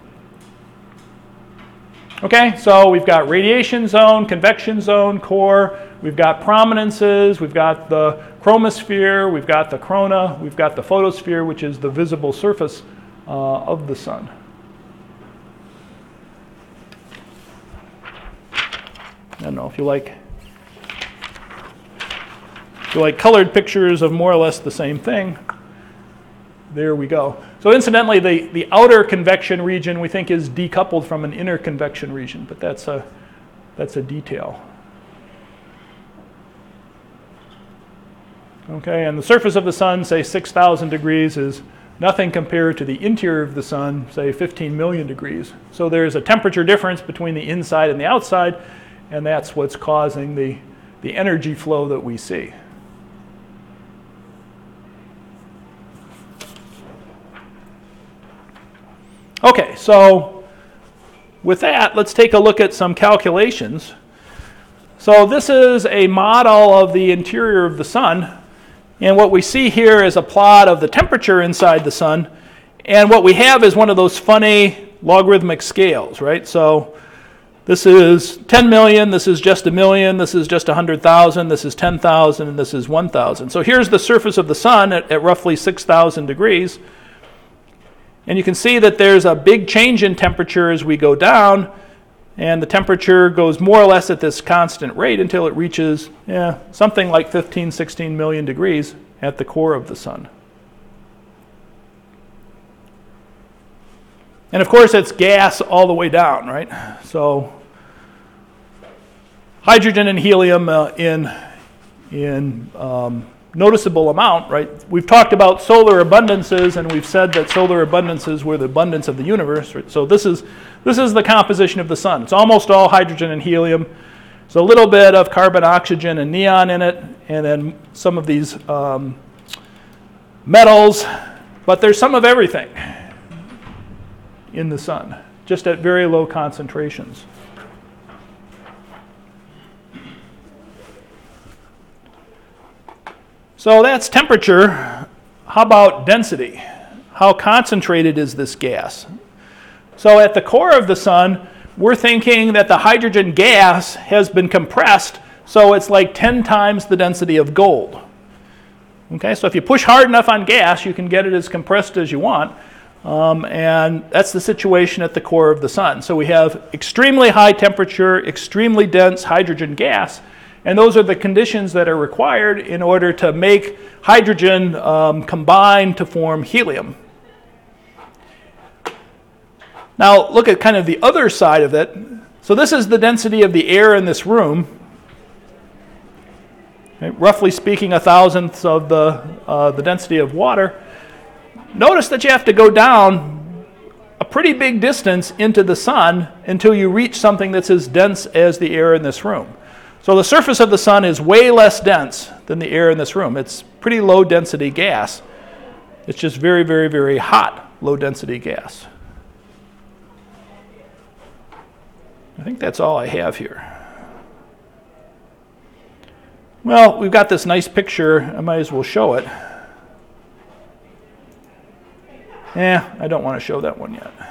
Okay, so we've got radiation zone, convection zone, core, we've got prominences, we've got the chromosphere, we've got the corona, we've got the photosphere, which is the visible surface of the sun. I don't know if you like colored pictures of more or less the same thing. There we go. So incidentally, the outer convection region we think is decoupled from an inner convection region, but that's a detail. Okay, and the surface of the sun, say 6,000 degrees, is nothing compared to the interior of the sun, say 15 million degrees. So there's a temperature difference between the inside and the outside, and that's what's causing the energy flow that we see. Okay, so with that, let's take a look at some calculations. So this is a model of the interior of the sun, and what we see here is a plot of the temperature inside the sun, and what we have is one of those funny logarithmic scales, right? So this is 10 million, this is just a million, this is just 100,000, this is 10,000, and this is 1,000. So here's the surface of the sun at roughly 6,000 degrees. And you can see that there's a big change in temperature as we go down, and the temperature goes more or less at this constant rate until it reaches something like 15, 16 million degrees at the core of the sun. And of course, it's gas all the way down, right? So hydrogen and helium in noticeable amount, right? We've talked about solar abundances, and we've said that solar abundances were the abundance of the universe. Right? So this is the composition of the sun. It's almost all hydrogen and helium. There's a little bit of carbon, oxygen, and neon in it, and then some of these metals, but there's some of everything. in the sun, just at very low concentrations. So that's temperature. How about density? How concentrated is this gas? So at the core of the sun, we're thinking that the hydrogen gas has been compressed, so it's like 10 times the density of gold. Okay, so if you push hard enough on gas, you can get it as compressed as you want. And that's the situation at the core of the sun. So we have extremely high temperature, extremely dense hydrogen gas, and those are the conditions that are required in order to make hydrogen combine to form helium. Now look at kind of the other side of it. So this is the density of the air in this room. Okay, roughly speaking, 1,000th of the density of water. Notice that you have to go down a pretty big distance into the sun until you reach something that's as dense as the air in this room. So the surface of the sun is way less dense than the air in this room. It's pretty low density gas. It's just very, very, very hot low density gas. I think that's all I have here. Well, we've got this nice picture. I might as well show it. I don't want to show that one yet.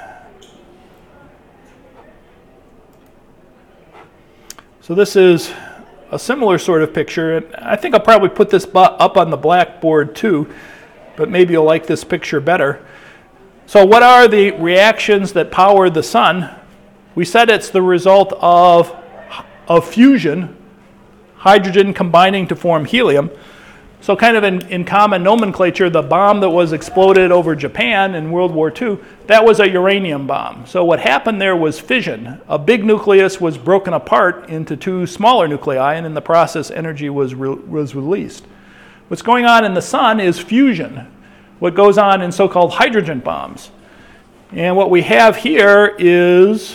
So this is a similar sort of picture, and I think I'll probably put this up on the blackboard too, but maybe you'll like this picture better. So what are the reactions that power the sun? We said it's the result of fusion, hydrogen combining to form helium. So kind of in common nomenclature, the bomb that was exploded over Japan in World War II, that was a uranium bomb. So what happened there was fission. A big nucleus was broken apart into two smaller nuclei, and in the process, energy was released. What's going on in the sun is fusion, what goes on in so-called hydrogen bombs. And what we have here is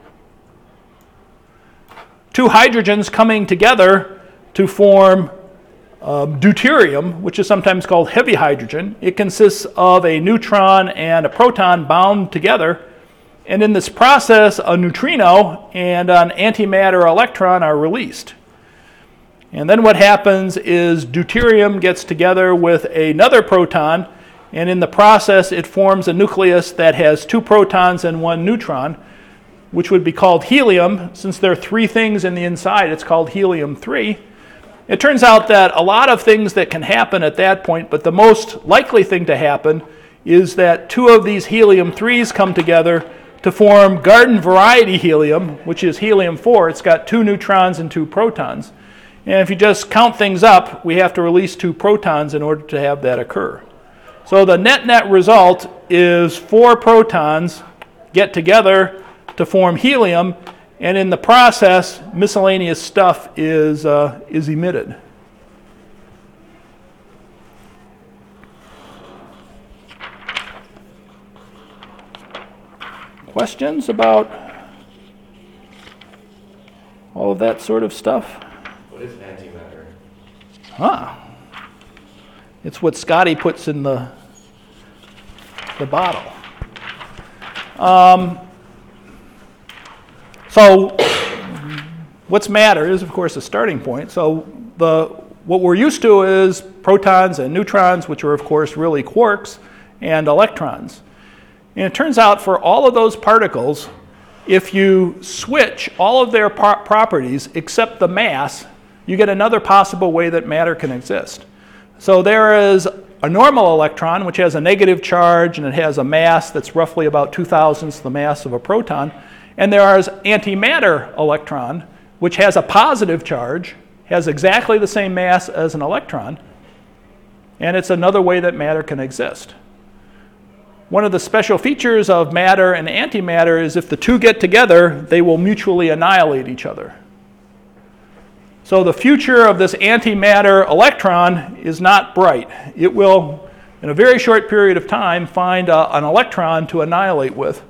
two hydrogens coming together to form deuterium, which is sometimes called heavy hydrogen. It consists of a neutron and a proton bound together. And in this process, a neutrino and an antimatter electron are released. And then what happens is deuterium gets together with another proton, and in the process, it forms a nucleus that has two protons and one neutron, which would be called helium. Since there are three things in the inside, it's called helium-3. It turns out that a lot of things that can happen at that point, but the most likely thing to happen is that two of these helium-3s come together to form garden variety helium, which is helium-4. It's got two neutrons and two protons. And if you just count things up, we have to release two protons in order to have that occur. So the net result is 4 protons get together to form helium, and in the process, miscellaneous stuff is emitted. Questions about all of that sort of stuff? What is antimatter? It's what Scotty puts in the bottle. So what's matter is, of course, a starting point. So what we're used to is protons and neutrons, which are, of course, really quarks, and electrons. And it turns out for all of those particles, if you switch all of their properties except the mass, you get another possible way that matter can exist. So there is a normal electron, which has a negative charge, and it has a mass that's roughly about 2,000ths the mass of a proton. And there is antimatter electron, which has a positive charge, has exactly the same mass as an electron, and it's another way that matter can exist. One of the special features of matter and antimatter is if the two get together, they will mutually annihilate each other. So the future of this antimatter electron is not bright. It will, in a very short period of time, find an electron to annihilate with.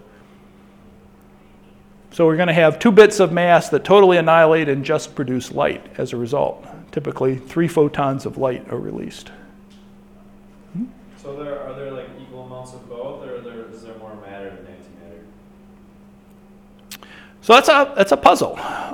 So we're going to have 2 bits of mass that totally annihilate and just produce light as a result. Typically, 3 photons of light are released. So are there like equal amounts of both, or is there more matter than antimatter? So that's a puzzle.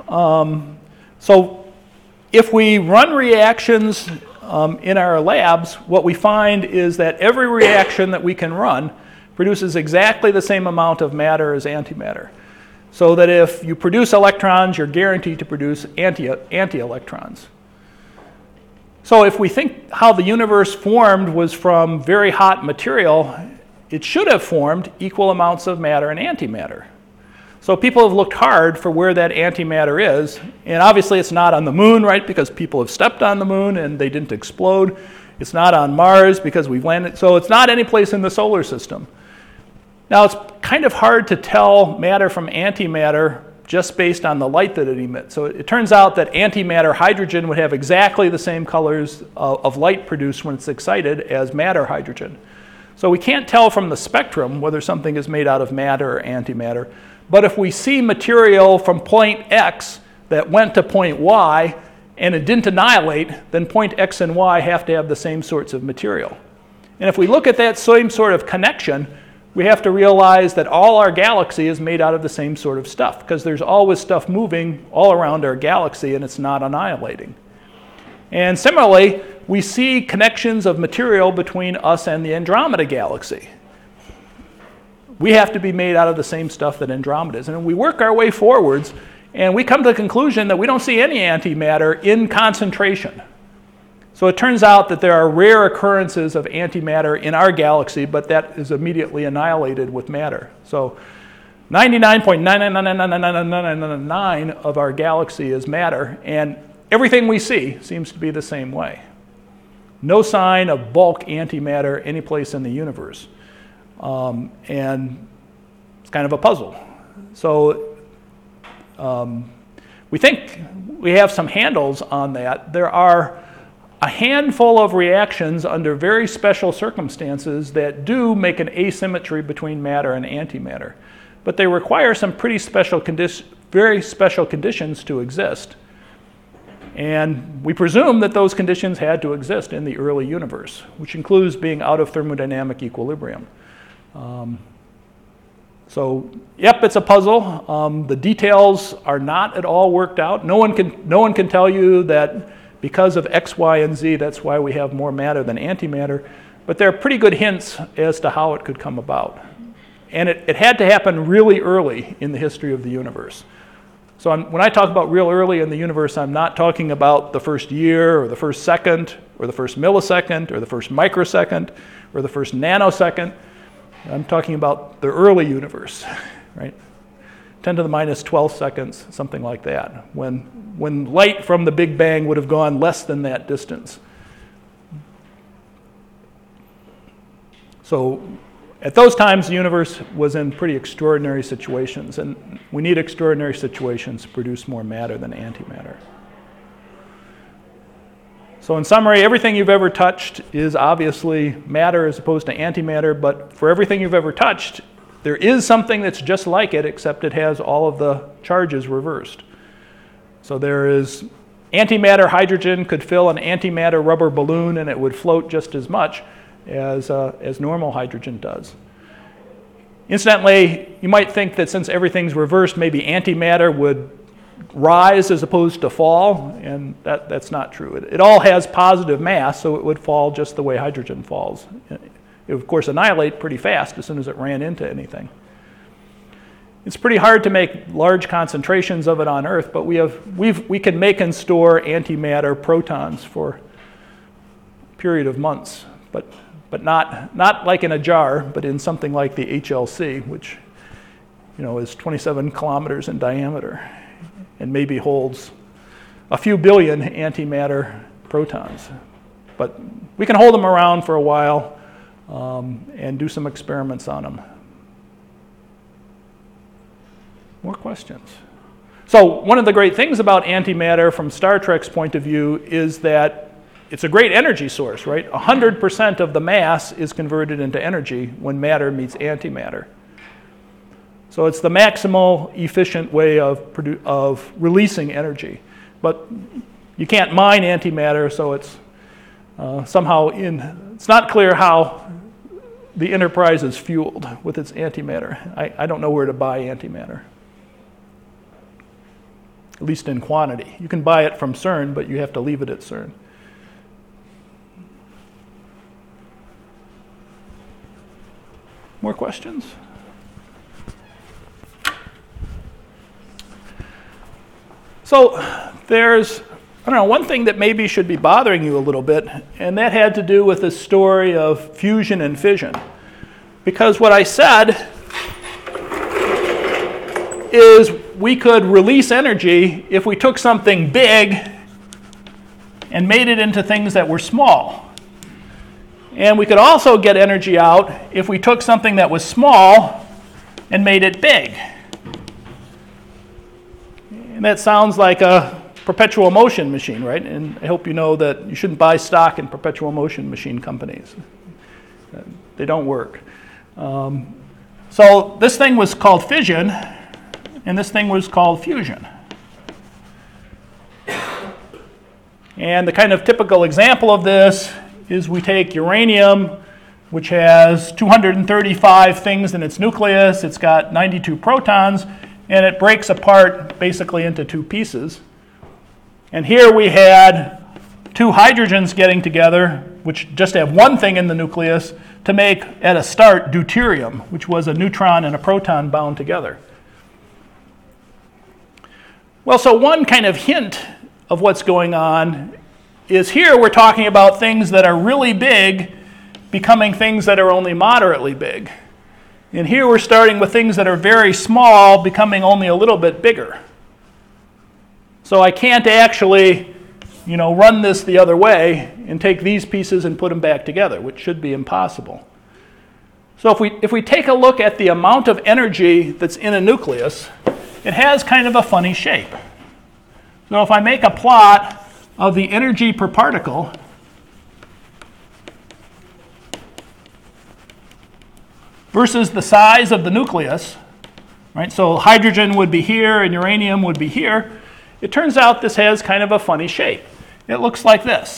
So if we run reactions in our labs, what we find is that every reaction that we can run produces exactly the same amount of matter as antimatter. So that if you produce electrons, you're guaranteed to produce anti-electrons. So if we think how the universe formed was from very hot material, it should have formed equal amounts of matter and antimatter. So people have looked hard for where that antimatter is, and obviously it's not on the moon, right, because people have stepped on the moon and they didn't explode. It's not on Mars because we've landed, so it's not any place in the solar system. Now it's kind of hard to tell matter from antimatter just based on the light that it emits. So it turns out that antimatter hydrogen would have exactly the same colors of light produced when it's excited as matter hydrogen. So we can't tell from the spectrum whether something is made out of matter or antimatter. But if we see material from point X that went to point Y and it didn't annihilate, then point X and Y have to have the same sorts of material. And if we look at that same sort of connection, we have to realize that all our galaxy is made out of the same sort of stuff, because there's always stuff moving all around our galaxy and it's not annihilating. And similarly, we see connections of material between us and the Andromeda galaxy. We have to be made out of the same stuff that Andromeda is. And we work our way forwards, and we come to the conclusion that we don't see any antimatter in concentration. So it turns out that there are rare occurrences of antimatter in our galaxy, but that is immediately annihilated with matter. So 99.9999999 of our galaxy is matter, and everything we see seems to be the same way. No sign of bulk antimatter any place in the universe. And it's kind of a puzzle. So we think we have some handles on that. There are a handful of reactions under very special circumstances that do make an asymmetry between matter and antimatter. But they require some pretty special very special conditions to exist. And we presume that those conditions had to exist in the early universe, which includes being out of thermodynamic equilibrium. So, yep, it's a puzzle. The details are not at all worked out. No one can tell you that because of X, Y, and Z, that's why we have more matter than antimatter. But there are pretty good hints as to how it could come about. And it had to happen really early in the history of the universe. So when I talk about real early in the universe, I'm not talking about the first year or the first second or the first millisecond or the first microsecond or the first nanosecond. I'm talking about the early universe, right? 10 to the minus 12 seconds, something like that, when light from the Big Bang would have gone less than that distance. So at those times, the universe was in pretty extraordinary situations, and we need extraordinary situations to produce more matter than antimatter. So in summary, everything you've ever touched is obviously matter as opposed to antimatter, but for everything you've ever touched, there is something that's just like it, except it has all of the charges reversed. So there is antimatter hydrogen could fill an antimatter rubber balloon and it would float just as much as normal hydrogen does. Incidentally, you might think that since everything's reversed, maybe antimatter would rise as opposed to fall, and that's not true. It all has positive mass, so it would fall just the way hydrogen falls. It would, of course, annihilate pretty fast as soon as it ran into anything. It's pretty hard to make large concentrations of it on Earth, but we can make and store antimatter protons for a period of months, but not like in a jar, but in something like the HLC, which is 27 kilometers in diameter and maybe holds a few billion antimatter protons. But we can hold them around for a while and do some experiments on them. More questions? So one of the great things about antimatter from Star Trek's point of view is that it's a great energy source, right? 100% of the mass is converted into energy when matter meets antimatter. So it's the maximal efficient way of releasing energy. But you can't mine antimatter, so it's it's not clear how the Enterprise is fueled with its antimatter. I don't know where to buy antimatter. at least in quantity. You can buy it from CERN, but you have to leave it at CERN. More questions? So there's, one thing that maybe should be bothering you a little bit, and that had to do with the story of fusion and fission. Because what I said is we could release energy if we took something big and made it into things that were small. And we could also get energy out if we took something that was small and made it big. And that sounds like a perpetual motion machine, right? And I hope you know that you shouldn't buy stock in perpetual motion machine companies. They don't work. So this thing was called fission, and this thing was called fusion. And the kind of typical example of this is we take uranium, which has 235 things in its nucleus. It's got 92 protons, and it breaks apart basically into two pieces. And here we had two hydrogens getting together, which just have one thing in the nucleus, to make, at a start, deuterium, which was a neutron and a proton bound together. Well, so one kind of hint of what's going on is here we're talking about things that are really big becoming things that are only moderately big. And here we're starting with things that are very small becoming only a little bit bigger. So I can't actually, run this the other way and take these pieces and put them back together, which should be impossible. So if we take a look at the amount of energy that's in a nucleus, it has kind of a funny shape. So if I make a plot of the energy per particle, versus the size of the nucleus, right? So hydrogen would be here and uranium would be here. It turns out this has kind of a funny shape. It looks like this.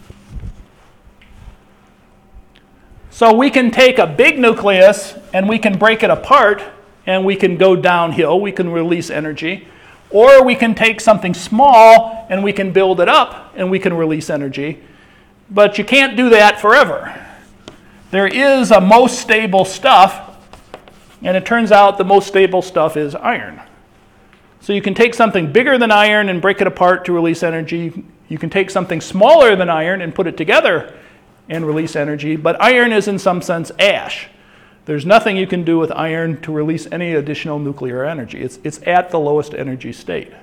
So we can take a big nucleus and we can break it apart and we can go downhill, we can release energy. Or we can take something small and we can build it up and we can release energy. But you can't do that forever. There is a most stable stuff, and it turns out the most stable stuff is iron. So you can take something bigger than iron and break it apart to release energy. You can take something smaller than iron and put it together and release energy. But iron is in some sense ash. There's nothing you can do with iron to release any additional nuclear energy. It's at the lowest energy state.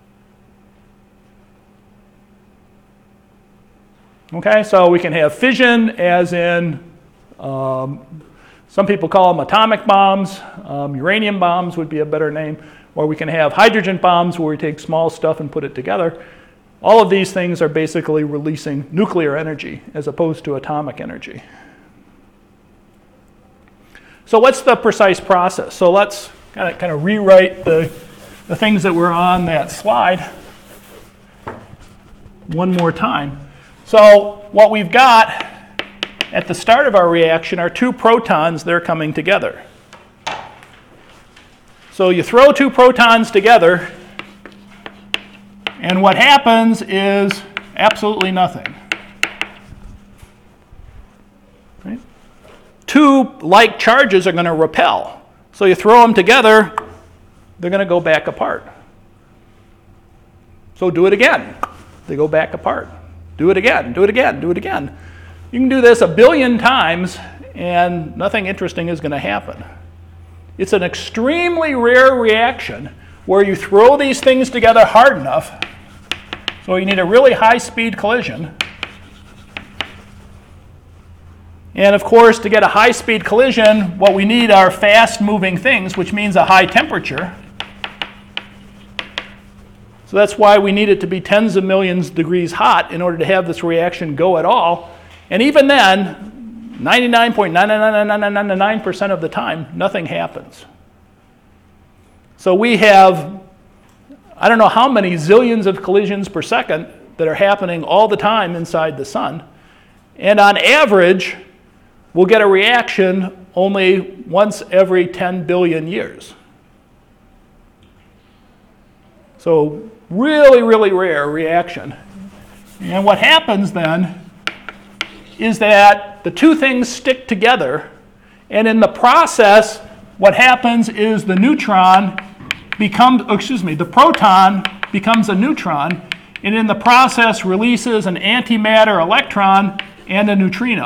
Okay, so we can have fission as in, some people call them atomic bombs. Uranium bombs would be a better name. Or we can have hydrogen bombs where we take small stuff and put it together. All of these things are basically releasing nuclear energy as opposed to atomic energy. So what's the precise process? So let's kind of rewrite the things that were on that slide one more time. So what we've got at the start of our reaction are two protons that are coming together. So you throw two protons together, and what happens is absolutely nothing. Right? Two like charges are going to repel. So you throw them together, they're going to go back apart. So do it again. They go back apart. Do it again, do it again, do it again. You can do this 1 billion times, and nothing interesting is going to happen. It's an extremely rare reaction where you throw these things together hard enough, so you need a really high-speed collision. And of course, to get a high-speed collision, what we need are fast-moving things, which means a high temperature. So that's why we need it to be tens of millions of degrees hot in order to have this reaction go at all. And even then, 99.99999% of the time, nothing happens. So we have, I don't know how many zillions of collisions per second that are happening all the time inside the sun. And on average, we'll get a reaction only once every 10 billion years. So really, really rare reaction. And what happens then is that the two things stick together, and in the process, what happens is the proton becomes a neutron, and in the process releases an antimatter electron and a neutrino.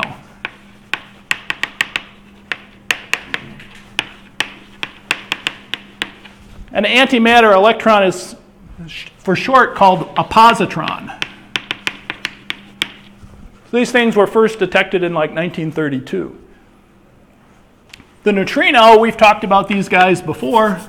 An antimatter electron is, for short, called a positron. These things were first detected in like 1932. The neutrino, we've talked about these guys before.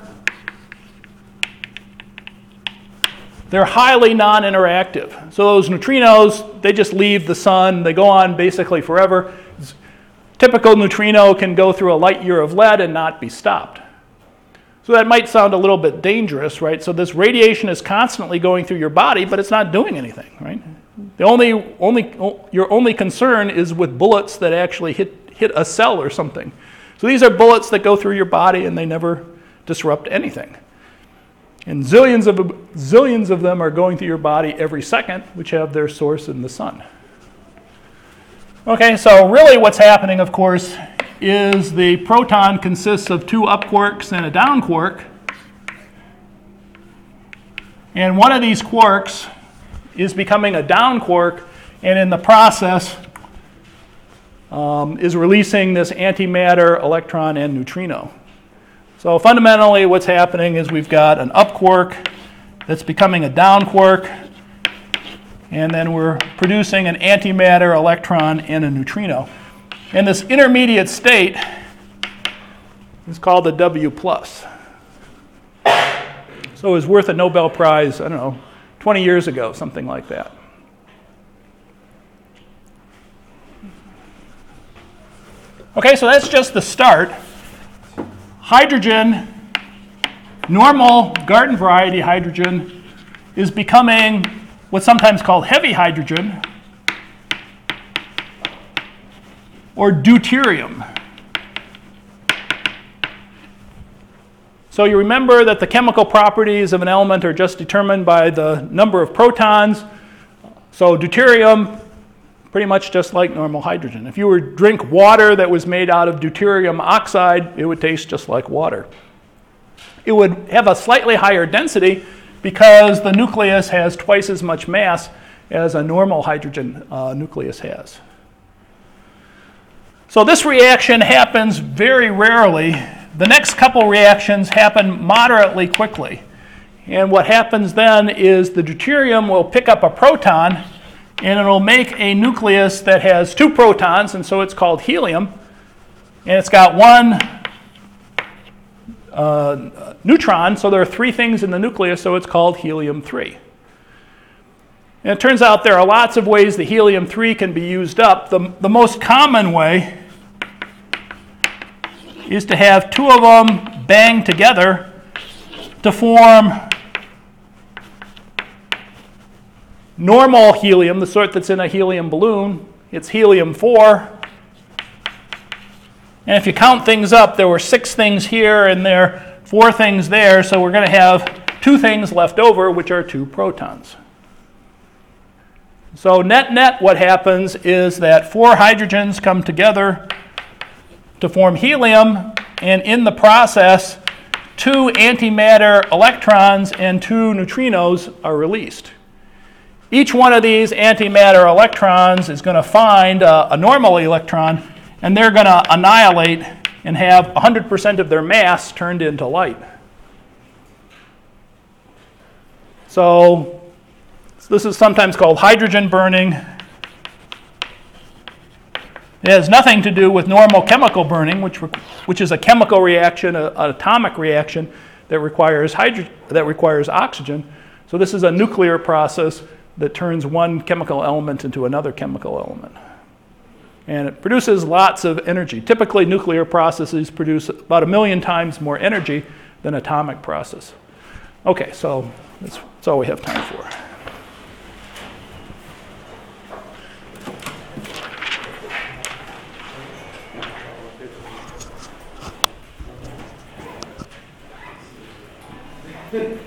They're highly non-interactive. So those neutrinos, they just leave the sun. They go on basically forever. Typical neutrino can go through a light year of lead and not be stopped. So that might sound a little bit dangerous, right? So this radiation is constantly going through your body, but it's not doing anything, right? Your only concern is with bullets that actually hit a cell or something. So these are bullets that go through your body and they never disrupt anything. And zillions of them are going through your body every second, which have their source in the sun. Okay, so really what's happening, of course, is the proton consists of two up quarks and a down quark. And one of these quarks is becoming a down quark, and in the process is releasing this antimatter electron and neutrino. So fundamentally what's happening is we've got an up quark that's becoming a down quark, and then we're producing an antimatter electron and a neutrino. And this intermediate state is called the W+. So it was worth a Nobel Prize, I don't know, 20 years ago, something like that. Okay, so that's just the start. Hydrogen, normal garden variety hydrogen, is becoming what's sometimes called heavy hydrogen, or deuterium. So you remember that the chemical properties of an element are just determined by the number of protons. So deuterium, pretty much just like normal hydrogen. If you were to drink water that was made out of deuterium oxide, it would taste just like water. It would have a slightly higher density because the nucleus has twice as much mass as a normal hydrogen nucleus has. So this reaction happens very rarely. The next couple reactions happen moderately quickly. And what happens then is the deuterium will pick up a proton and it'll make a nucleus that has two protons, and so it's called helium. And it's got one neutron, so there are three things in the nucleus, so it's called helium-3. And it turns out there are lots of ways the helium-3 can be used up. The most common way is to have two of them bang together to form normal helium, the sort that's in a helium balloon. It's helium-4. And if you count things up, there were 6 things here and there are 4 things there, so we're going to have 2 things left over, which are 2 protons. So net-net, what happens is that 4 hydrogens come together to form helium, and in the process, 2 antimatter electrons and 2 neutrinos are released. Each one of these antimatter electrons is going to find a normal electron, and they're going to annihilate and have 100% of their mass turned into light. So this is sometimes called hydrogen burning. It has nothing to do with normal chemical burning, which is a chemical reaction, an atomic reaction that requires oxygen. So this is a nuclear process that turns one chemical element into another chemical element. And it produces lots of energy. Typically, nuclear processes produce about 1 million times more energy than atomic process. Okay, so that's all we have time for.